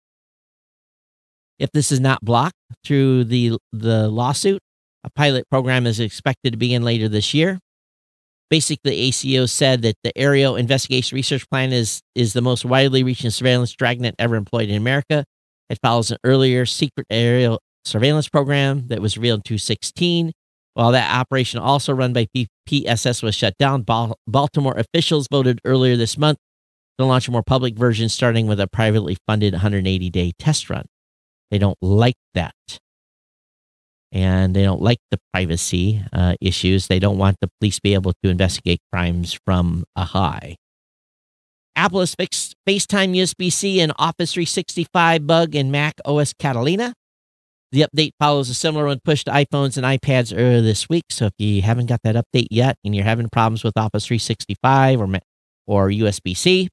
If this is not blocked through the, the lawsuit, a pilot program is expected to begin later this year. Basically, A C O said that the Aerial Investigation Research Plan is, is the most widely reaching surveillance dragnet ever employed in America. It follows an earlier secret aerial surveillance program that was revealed in two thousand sixteen. While that operation, also run by P S S, was shut down, Baltimore officials voted earlier this month to launch a more public version, starting with a privately funded one hundred eighty day test run. They don't like that. And they don't like the privacy uh, issues. They don't want the police to be able to investigate crimes from a high. Apple has fixed FaceTime U S B-C and Office three sixty-five bug in Mac O S Catalina. The update follows a similar one pushed to iPhones and iPads earlier this week. So if you haven't got that update yet and you're having problems with Office three sixty-five or, or U S B-C,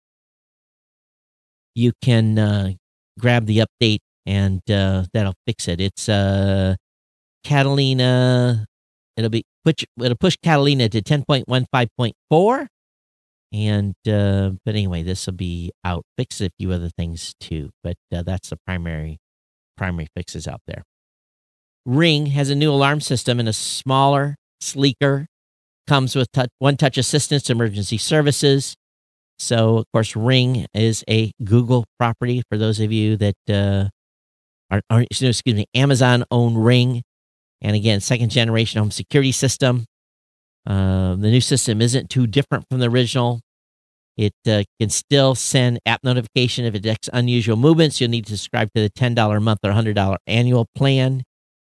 you can uh, grab the update and uh, that'll fix it. It's... Uh, Catalina, it'll be push, it'll push Catalina to ten point fifteen point four, and uh, but anyway, this will be out. Fix a few other things too, but uh, that's the primary primary fixes out there. Ring has a new alarm system and a smaller, sleeker, comes with touch, one-touch assistance to emergency services. So of course, Ring is a Google property. For those of you that uh, are, are excuse me, Amazon owned Ring. And again, second generation home security system. Uh, the new system isn't too different from the original. It uh, can still send app notification if it detects unusual movements. You'll need to subscribe to the ten dollars a month or one hundred dollars annual plan.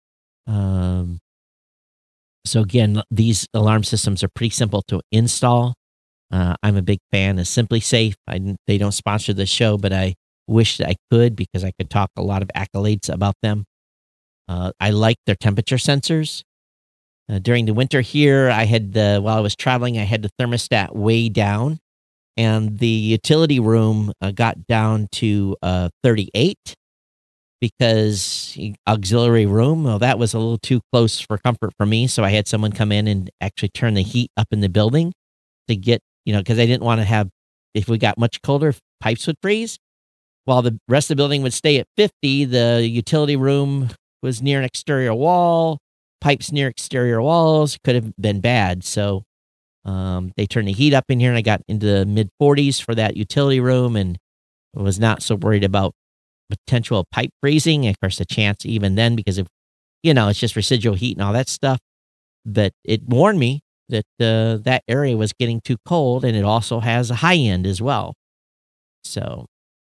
Um, so again, these alarm systems are pretty simple to install. Uh, I'm a big fan of Simply Safe. I, they don't sponsor the show, but I wish that I could, because I could talk a lot of accolades about them. Uh, I like their temperature sensors. Uh, during the winter here, I had, uh, while I was traveling, I had the thermostat way down, and the utility room uh, got down to uh, thirty-eight, because auxiliary room, well, that was a little too close for comfort for me. So I had someone come in and actually turn the heat up in the building to get, you know, because I didn't want to have, if we got much colder, pipes would freeze. While the rest of the building would stay at fifty, the utility room was near an exterior wall, pipes near exterior walls, could have been bad. So um, they turned the heat up in here, and I got into the mid forties for that utility room, and was not so worried about potential pipe freezing. Of course, a chance even then, because of, you know, it's just residual heat and all that stuff. But it warned me that uh, that area was getting too cold, and it also has a high end as well. So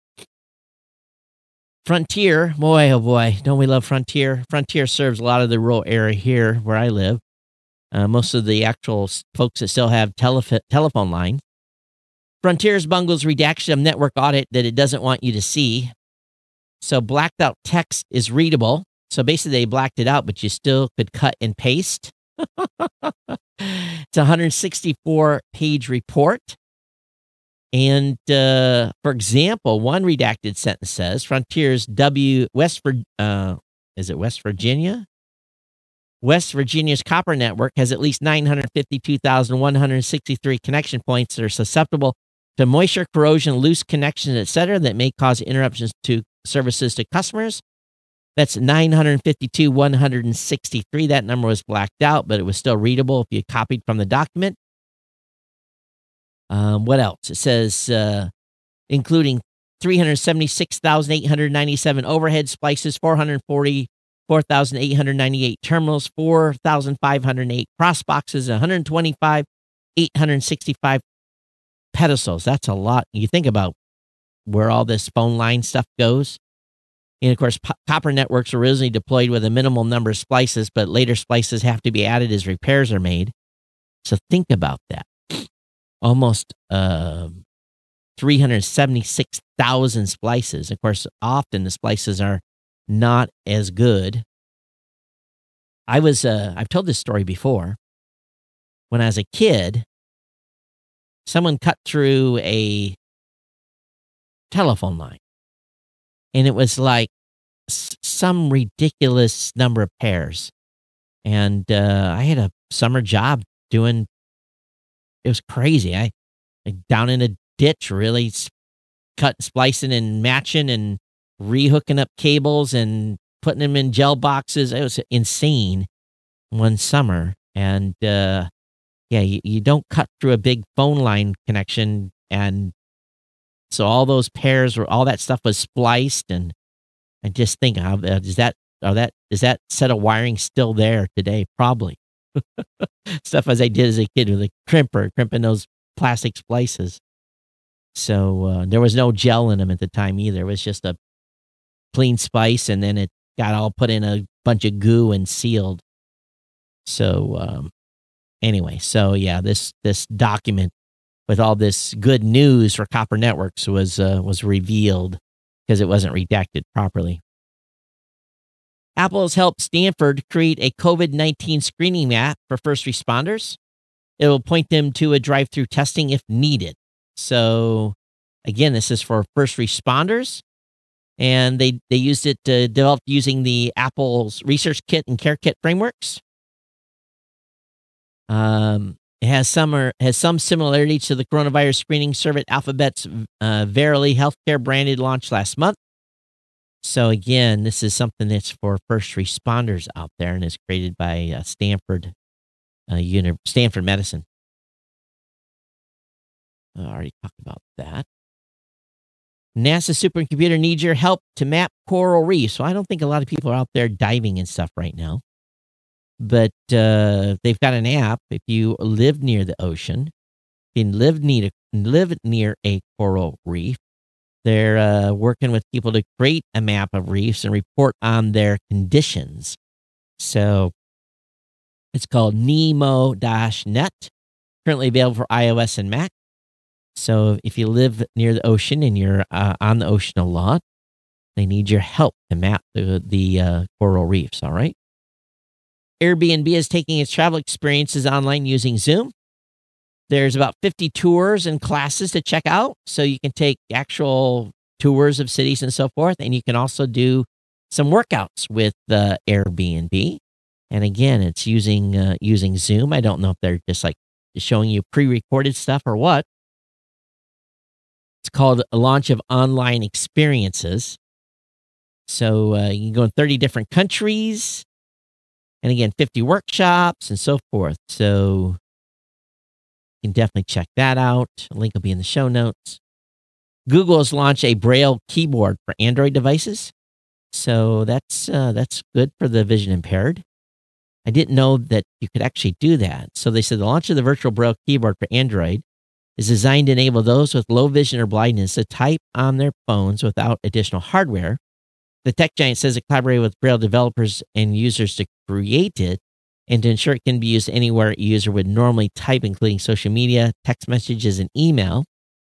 Frontier, boy, oh boy, don't we love Frontier? Frontier serves a lot of the rural area here where I live. Uh, most of the actual folks that still have telef- telephone lines. Frontiers bungles redaction of network audit that it doesn't want you to see. So blacked out text is readable. So basically they blacked it out, but you still could cut and paste. It's a one hundred sixty-four page report. And uh, for example, one redacted sentence says, Frontiers W West Vir- uh, is it West Virginia? West Virginia's copper network has at least nine hundred fifty-two thousand one hundred sixty-three connection points that are susceptible to moisture, corrosion, loose connections, et cetera, that may cause interruptions to services to customers. That's nine hundred fifty-two thousand one hundred sixty-three. That number was blacked out, but it was still readable if you copied from the document. Um, what else? It says, uh, including three hundred seventy-six thousand eight hundred ninety-seven overhead splices, four hundred forty-four thousand eight hundred ninety-eight terminals, four thousand five hundred eight cross boxes, one hundred twenty-five thousand eight hundred sixty-five pedestals. That's a lot. You think about where all this phone line stuff goes. And of course, po- copper networks were originally deployed with a minimal number of splices, but later splices have to be added as repairs are made. So think about that. Almost uh, three hundred seventy-six thousand splices. Of course, often the splices are not as good. I was, uh, I've told this story before. When I was a kid, someone cut through a telephone line. And it was like s- some ridiculous number of pairs. And uh, I had a summer job doing, it was crazy. I, I down in a ditch, really s- cut, splicing and matching and rehooking up cables and putting them in gel boxes. It was insane one summer. And uh, yeah, you, you don't cut through a big phone line connection. And so all those pairs were, all that stuff was spliced. And I just think, uh, is that, are that, is that set of wiring still there today? Probably. Stuff as I did as a kid with a crimper, crimping those plastic splices. So uh, there was no gel in them at the time either. It was just a clean splice, and then it got all put in a bunch of goo and sealed. So um, anyway, so yeah, this this document with all this good news for Copper Networks was uh, was revealed because it wasn't redacted properly. Apple has helped Stanford create a COVID nineteen screening map for first responders. It will point them to a drive-through testing if needed. So, again, this is for first responders, and they, they used it to develop using the Apple's Research Kit and Care Kit frameworks. Um, it has some or, has some similarity to the coronavirus screening service Alphabet's uh, Verily Healthcare branded launch last month. So again, this is something that's for first responders out there, and is created by uh, Stanford, uh, Uni- Stanford Medicine. I already talked about that. NASA supercomputer needs your help to map coral reefs. So I don't think a lot of people are out there diving and stuff right now, but uh, they've got an app. If you live near the ocean, if you live near live near a coral reef, they're uh, working with people to create a map of reefs and report on their conditions. So it's called Nemo Net, currently available for iOS and Mac. So if you live near the ocean and you're uh, on the ocean a lot, they need your help to map the, the uh, coral reefs, all right? Airbnb is taking its travel experiences online using Zoom. There's about fifty tours and classes to check out, so you can take actual tours of cities and so forth, and you can also do some workouts with the Airbnb. And again, it's using uh, using Zoom. I don't know if they're just like showing you pre-recorded stuff or what. It's called a launch of online experiences. So uh, you can go in thirty different countries, and again, fifty workshops and so forth. So you can definitely check that out. A link will be in the show notes. Google has launched a Braille keyboard for Android devices. So that's uh, that's good for the vision impaired. I didn't know that you could actually do that. So they said the launch of the virtual Braille keyboard for Android is designed to enable those with low vision or blindness to type on their phones without additional hardware. The tech giant says it collaborated with Braille developers and users to create it and to ensure it can be used anywhere a user would normally type, including social media, text messages, and email.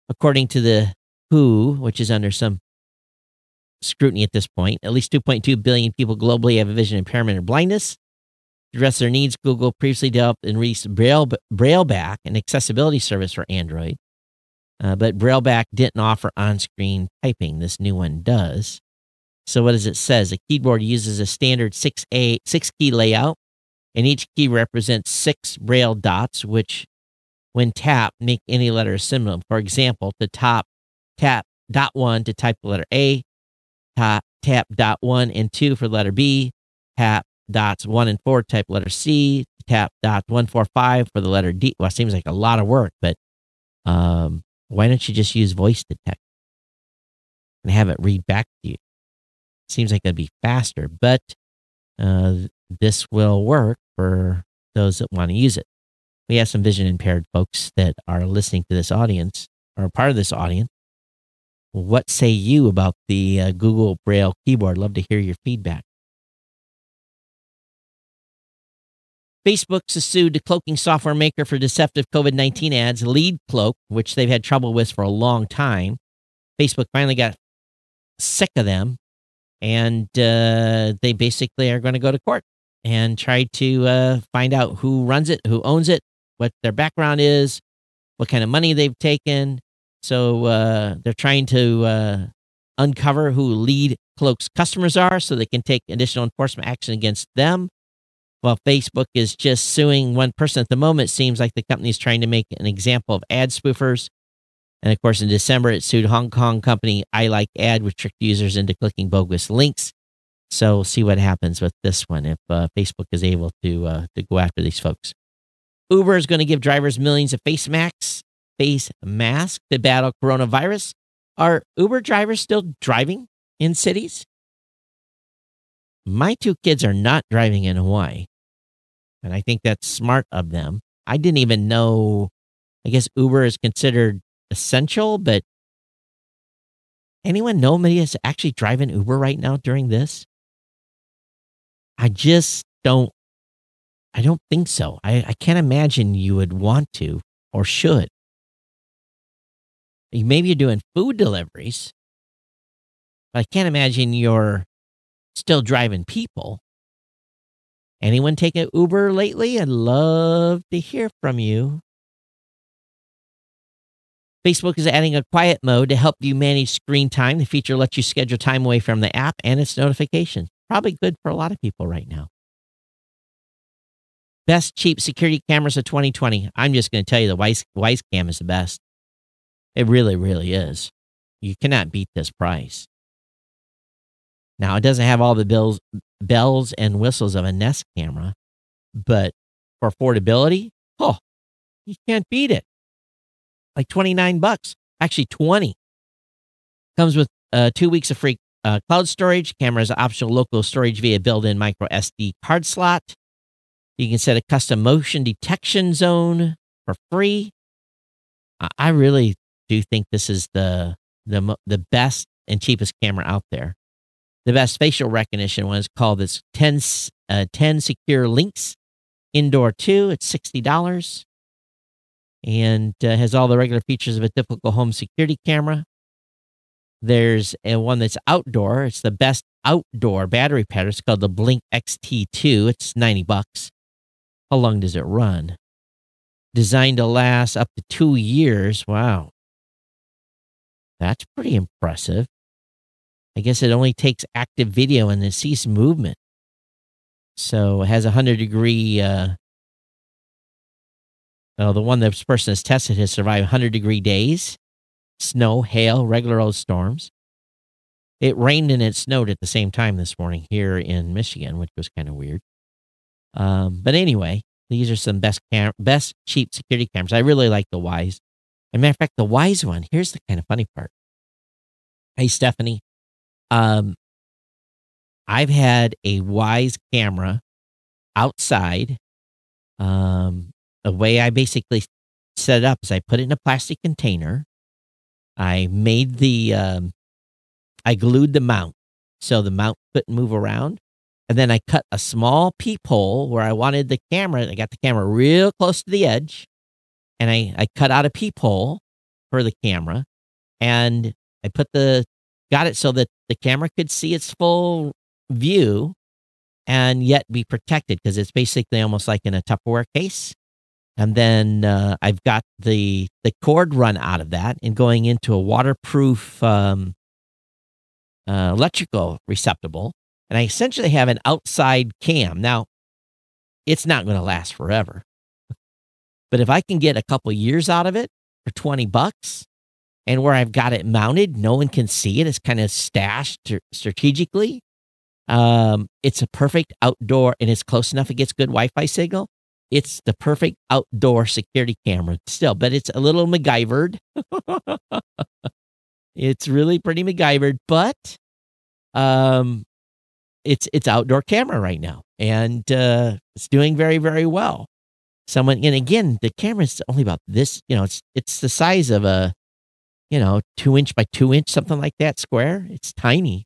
According to the W H O, which is under some scrutiny at this point, at least two point two billion people globally have a vision impairment or blindness. To address their needs, Google previously developed and released Braille, BrailleBack, an accessibility service for Android. Uh, but BrailleBack didn't offer on-screen typing. This new one does. So what does it say? The keyboard uses a standard six A, six-key layout, and each key represents six Braille dots, which, when tapped, make any letter a symbol. For example, to top, tap dot one to type the letter A, tap, tap dot one and two for the letter B, tap dots one and four, type letter C, tap dot one, four, five for the letter D. Well, it seems like a lot of work, but um, why don't you just use voice detect and have it read back to you? Seems like it'd be faster, but uh, this will work for those that want to use it. We have some vision impaired folks that are listening to this audience, or part of this audience. What say you about the uh, Google Braille keyboard? Love to hear your feedback. Facebook's sued the cloaking software maker for deceptive COVID nineteen ads, LeadCloak, which they've had trouble with for a long time. Facebook finally got sick of them, and uh, they basically are going to go to court and try to uh, find out who runs it, who owns it, what their background is, what kind of money they've taken. So uh, they're trying to uh, uncover who LeadCloak's customers are so they can take additional enforcement action against them. While Facebook is just suing one person at the moment, it seems like the company is trying to make an example of ad spoofers. And of course, in December, it sued Hong Kong company iLikeAd, which tricked users into clicking bogus links. So we'll see what happens with this one if uh, Facebook is able to uh, to go after these folks. Uber is going to give drivers millions of face masks, face masks to battle coronavirus. Are Uber drivers still driving in cities? My two kids are not driving in Hawaii, and I think that's smart of them. I didn't even know, I guess Uber is considered essential, but anyone know anybody is actually driving Uber right now during this? I just don't, I don't think so. I, I can't imagine you would want to or should. Maybe you're doing food deliveries, but I can't imagine you're still driving people. Anyone taking Uber lately? I'd love to hear from you. Facebook is adding a quiet mode to help you manage screen time. The feature lets you schedule time away from the app and its notifications. Probably good for a lot of people right now. Best cheap security cameras of twenty twenty. I'm just going to tell you the Wise, Wise Cam is the best. It really, really is. You cannot beat this price. Now, it doesn't have all the bells, bells and whistles of a Nest camera, but for affordability, oh, you can't beat it. Like twenty-nine bucks, actually twenty. Comes with uh, two weeks of free uh, cloud storage. Camera is optional local storage via built-in micro S D card slot. You can set a custom motion detection zone for free. I, I really do think this is the the the best and cheapest camera out there. The best facial recognition one is called this ten, uh, ten Secure Links Indoor two. It's sixty dollars and uh, has all the regular features of a typical home security camera. There's a one that's outdoor. It's the best outdoor battery pattern. It's called the Blink X T two. It's ninety bucks. How long does it run? Designed to last up to two years. Wow. That's pretty impressive. I guess it only takes active video and it sees movement. So it has a one hundred degree, uh, well, the one this person has tested has survived one hundred degree days, snow, hail, regular old storms. It rained and it snowed at the same time this morning here in Michigan, which was kind of weird. Um, but anyway, these are some best cam- best cheap security cameras. I really like the Wise. As a matter of fact, the Wise one, here's the kind of funny part. Hey, Stephanie. Um, I've had a Wise camera outside. Um, the way I basically set it up is I put it in a plastic container. I made the, um, I glued the mount so the mount couldn't move around. And then I cut a small peephole where I wanted the camera. I got the camera real close to the edge. And I, I cut out a peephole. for the camera, and I put the got it so that the camera could see its full view and yet be protected because it's basically almost like in a Tupperware case. And then uh, I've got the the cord run out of that and going into a waterproof um, uh, electrical receptacle. And I essentially have an outside cam. Now, it's not going to last forever. But if I can get a couple years out of it for twenty bucks, and where I've got it mounted, no one can see it, it's kind of stashed strategically. Um, it's a perfect outdoor, and it's close enough, it gets good Wi-Fi signal. It's the perfect outdoor security camera still, but it's a little MacGyvered. It's really pretty MacGyvered, but um, it's it's outdoor camera right now, and uh, it's doing very, very well. Someone, and again, the camera's only about this, you know, it's it's the size of a, you know, two inch by two inch, something like that, square. It's tiny.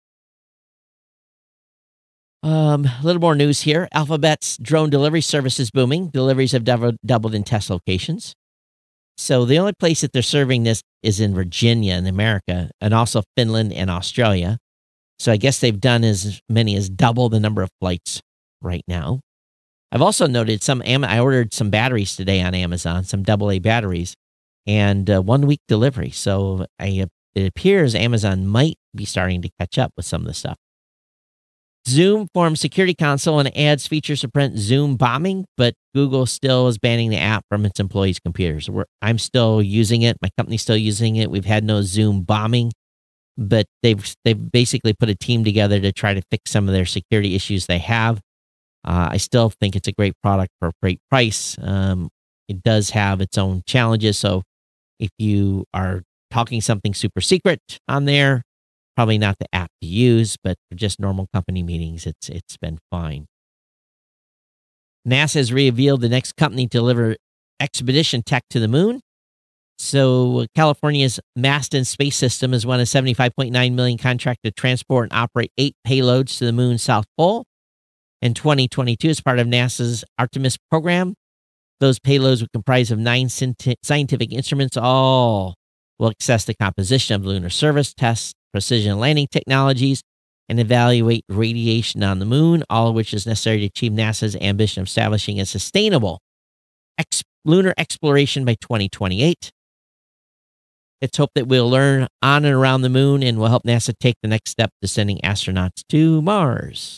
Um, a little more news here. Alphabet's drone delivery service is booming. Deliveries have doubled, doubled in test locations. So the only place that they're serving this is in Virginia in America, and also Finland and Australia. So I guess they've done as many as double the number of flights right now. I've also noted some, Am- I ordered some batteries today on Amazon, some double A batteries, and uh, one week delivery. So I, it appears Amazon might be starting to catch up with some of the stuff. Zoom forms Security Council and adds features to prevent Zoom bombing, but Google still is banning the app from its employees' computers. We're, I'm still using it. My company's still using it. We've had no Zoom bombing, but they've they've basically put a team together to try to fix some of their security issues they have. Uh, I still think it's a great product for a great price. Um, it does have its own challenges, so if you are talking something super secret on there, probably not the app to use, but for just normal company meetings, it's it's been fine. NASA has revealed the next company to deliver expedition tech to the moon. So California's Masten Space System has won a seventy-five point nine million dollars contract to transport and operate eight payloads to the moon's south pole. In twenty twenty-two, as part of NASA's Artemis program, those payloads would comprise of nine scientific instruments. All will assess the composition of lunar surface, test precision landing technologies, and evaluate radiation on the moon, all of which is necessary to achieve NASA's ambition of establishing a sustainable ex- lunar exploration by twenty twenty-eight. It's hoped that we'll learn on and around the moon and will help NASA take the next step to sending astronauts to Mars.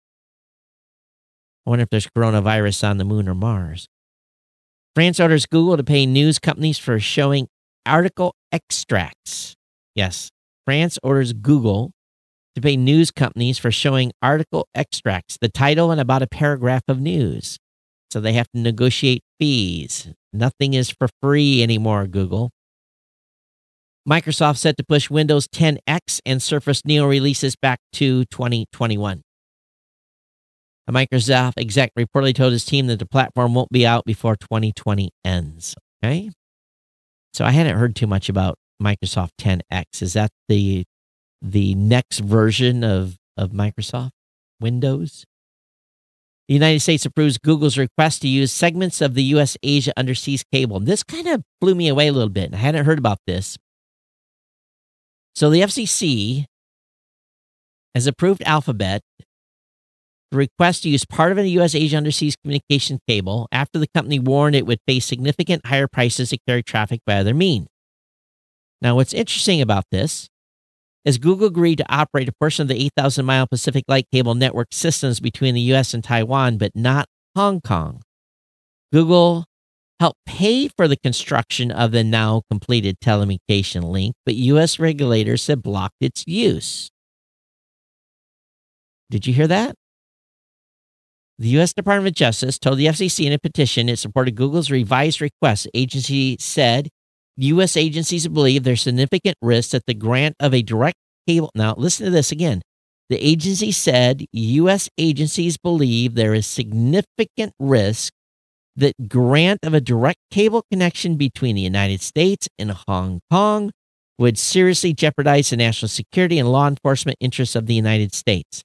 I wonder if there's coronavirus on the moon or Mars. France orders Google to pay news companies for showing article extracts. Yes, France orders Google to pay news companies for showing article extracts, the title and about a paragraph of news. So they have to negotiate fees. Nothing is for free anymore, Google. Microsoft set to push Windows ten X and Surface Neo releases back to twenty twenty-one. A Microsoft exec reportedly told his team that the platform won't be out before twenty twenty ends. Okay? So I hadn't heard too much about Microsoft ten X. Is that the the next version of, of Microsoft Windows? The United States approves Google's request to use segments of the U S Asia underseas cable. And this kind of blew me away a little bit. I hadn't heard about this. So the F C C has approved Alphabet the request to use part of a U S Asia underseas communication cable after the company warned it would face significant higher prices to carry traffic by other means. Now, what's interesting about this is Google agreed to operate a portion of the eight thousand mile Pacific Light Cable network systems between the U S and Taiwan, but not Hong Kong. Google helped pay for the construction of the now completed telecommunication link, but U S regulators have blocked its use. Did you hear that? The U S Department of Justice told the F C C in a petition it supported Google's revised request. The agency said U S agencies believe there's significant risk that the grant of a direct cable... Now, listen to this again. The agency said U S agencies believe there is significant risk that grant of a direct cable connection between the United States and Hong Kong would seriously jeopardize the national security and law enforcement interests of the United States.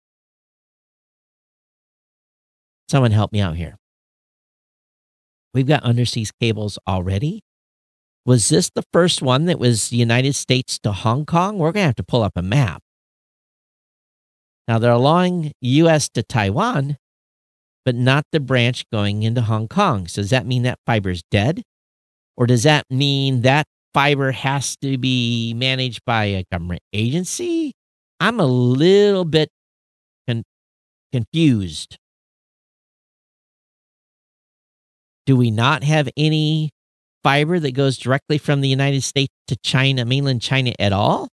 Someone help me out here. We've got underseas cables already. Was this the first one that was the United States to Hong Kong? We're going to have to pull up a map. Now, they're allowing U S to Taiwan, but not the branch going into Hong Kong. So does that mean that fiber is dead? Or does that mean that fiber has to be managed by a government agency? I'm a little bit con- confused. Do we not have any fiber that goes directly from the United States to China, mainland China at all?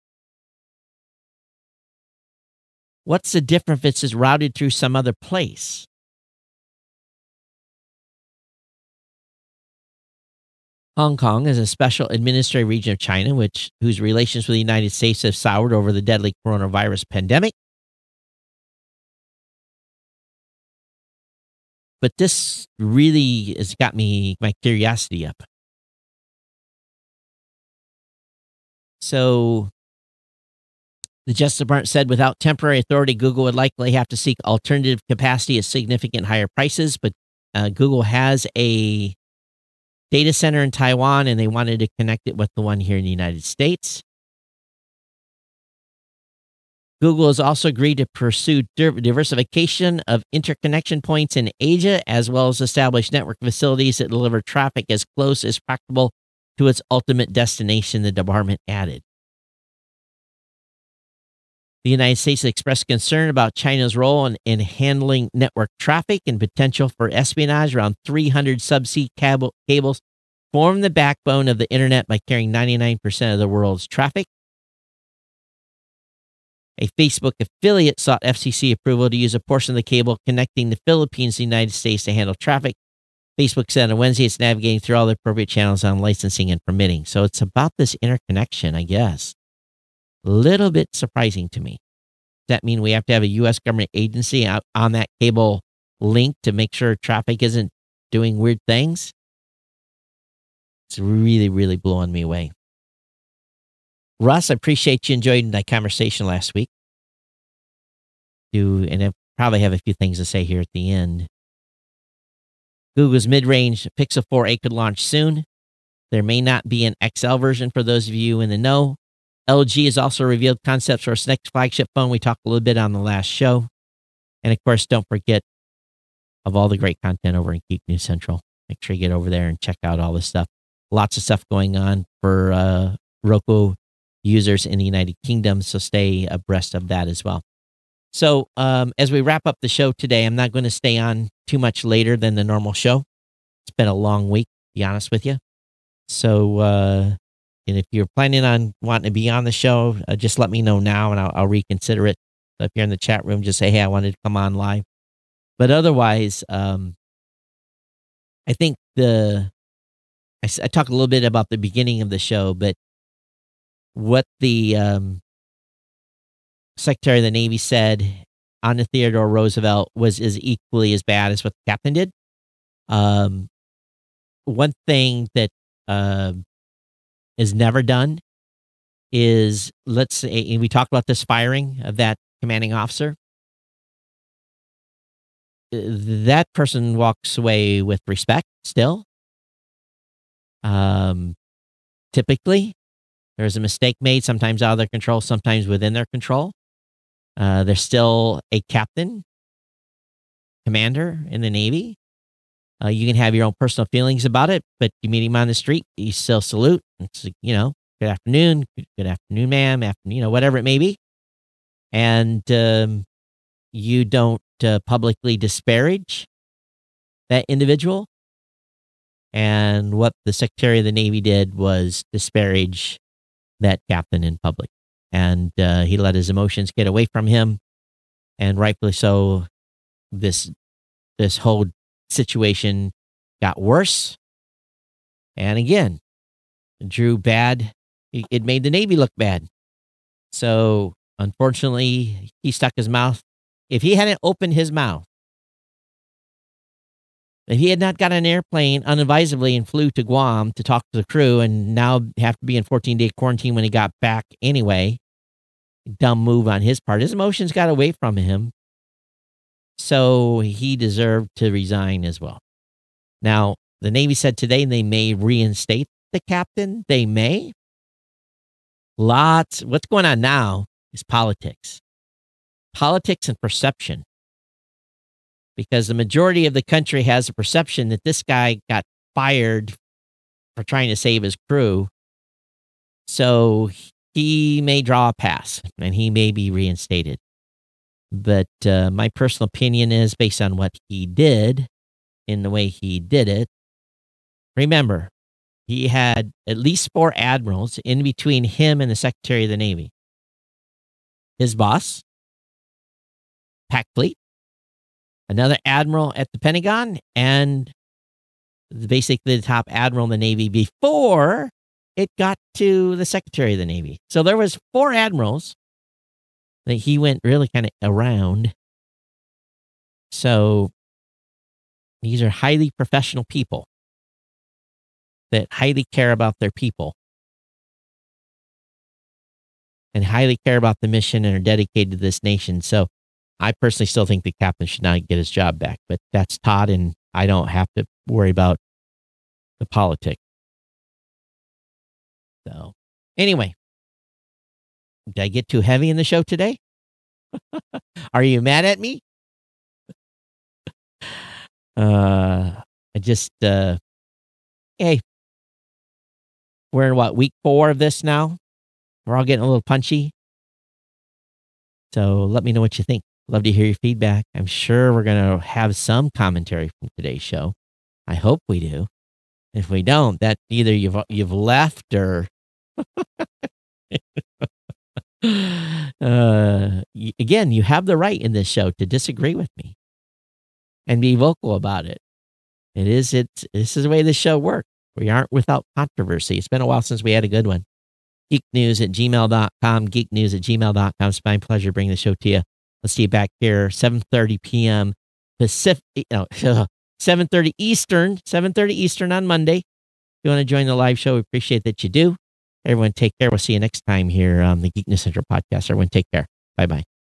What's the difference if it's just routed through some other place? Hong Kong is a special administrative region of China, which whose relations with the United States have soured over the deadly coronavirus pandemic. But this really has got me, my curiosity up. So the Justice Department said without temporary authority, Google would likely have to seek alternative capacity at significant higher prices. But uh, Google has a data center in Taiwan, and they wanted to connect it with the one here in the United States. Google has also agreed to pursue diversification of interconnection points in Asia, as well as establish network facilities that deliver traffic as close as practicable to its ultimate destination, the department added. The United States expressed concern about China's role in, in handling network traffic and potential for espionage. Around three hundred subsea cable, cables form the backbone of the internet by carrying ninety-nine percent of the world's traffic. A Facebook affiliate sought F C C approval to use a portion of the cable connecting the Philippines to the United States to handle traffic. Facebook said on Wednesday it's navigating through all the appropriate channels on licensing and permitting. So it's about this interconnection, I guess. A little bit surprising to me. Does that mean we have to have a U S government agency out on that cable link to make sure traffic isn't doing weird things? It's really, really blowing me away. Russ, I appreciate you enjoying that conversation last week. Do and I probably have a few things to say here at the end. Google's mid-range Pixel four a could launch soon. There may not be an X L version for those of you in the know. L G has also revealed concepts for its next flagship phone. We talked a little bit on the last show. And of course, don't forget of all the great content over in Geek News Central. Make sure you get over there and check out all this stuff. Lots of stuff going on for uh, Roku users in the United Kingdom, so stay abreast of that as well. So um, as we wrap up the show today, I'm not going to stay on too much later than the normal show. It's been a long week, to be honest with you. So uh, and if you're planning on wanting to be on the show, uh, just let me know now and I'll, I'll reconsider it. So if you're in the chat room, just say, hey, I wanted to come on live. But otherwise, um, I think the I, I talked a little bit about the beginning of the show, but what the um, Secretary of the Navy said on the Theodore Roosevelt was is equally as bad as what the captain did. Um, one thing that uh, is never done is, let's say, and we talked about this firing of that commanding officer. That person walks away with respect still. Um, typically, there's a mistake made, sometimes out of their control, sometimes within their control. Uh, they're still a captain, commander in the Navy. Uh, you can have your own personal feelings about it, but you meet him on the street, you still salute. It's, you know, good afternoon, good afternoon, ma'am, afternoon, you know, whatever it may be. And um, you don't uh, publicly disparage that individual. And what the Secretary of the Navy did was disparage that captain in public. And uh, he let his emotions get away from him. And rightfully so, this this whole situation got worse. And again, it drew bad. It made the Navy look bad. So unfortunately, he stuck his mouth. If he hadn't opened his mouth, if he had not got on an airplane unadvisedly and flew to Guam to talk to the crew and now have to be in fourteen-day quarantine when he got back anyway, dumb move on his part. His emotions got away from him, so he deserved to resign as well. Now, the Navy said today they may reinstate the captain? They may. Lots. What's going on now is politics. Politics and perception. Because the majority of the country has a perception that this guy got fired for trying to save his crew. So he may draw a pass and he may be reinstated. But uh, my personal opinion is based on what he did in the way he did it. Remember, he had at least four admirals in between him and the Secretary of the Navy. His boss, Pac Fleet, another admiral at the Pentagon, and basically the top admiral in the Navy before it got to the Secretary of the Navy. So there was four admirals that he went really kind of around. So these are highly professional people that highly care about their people and highly care about the mission and are dedicated to this nation. So I personally still think the captain should not get his job back, but that's Todd, and I don't have to worry about the politics. So anyway, did I get too heavy in the show today? Are you mad at me? uh, I just, uh, hey, we're in what, week four of this now? We're all getting a little punchy. So let me know what you think. Love to hear your feedback. I'm sure we're going to have some commentary from today's show. I hope we do. If we don't, that either you've you've left or uh, again, you have the right in this show to disagree with me and be vocal about it. It is it. This is the way this show works. We aren't without controversy. It's been a while since we had a good one. Geeknews at gmail dot com. Geeknews at gmail dot com. It's my pleasure bringing the show to you. Let's see you back here, seven thirty p.m. Pacific, no, seven thirty Eastern, seven thirty Eastern on Monday. If you want to join the live show, we appreciate that you do. Everyone take care. We'll see you next time here on the Geek News Central podcast. Everyone take care. Bye-bye.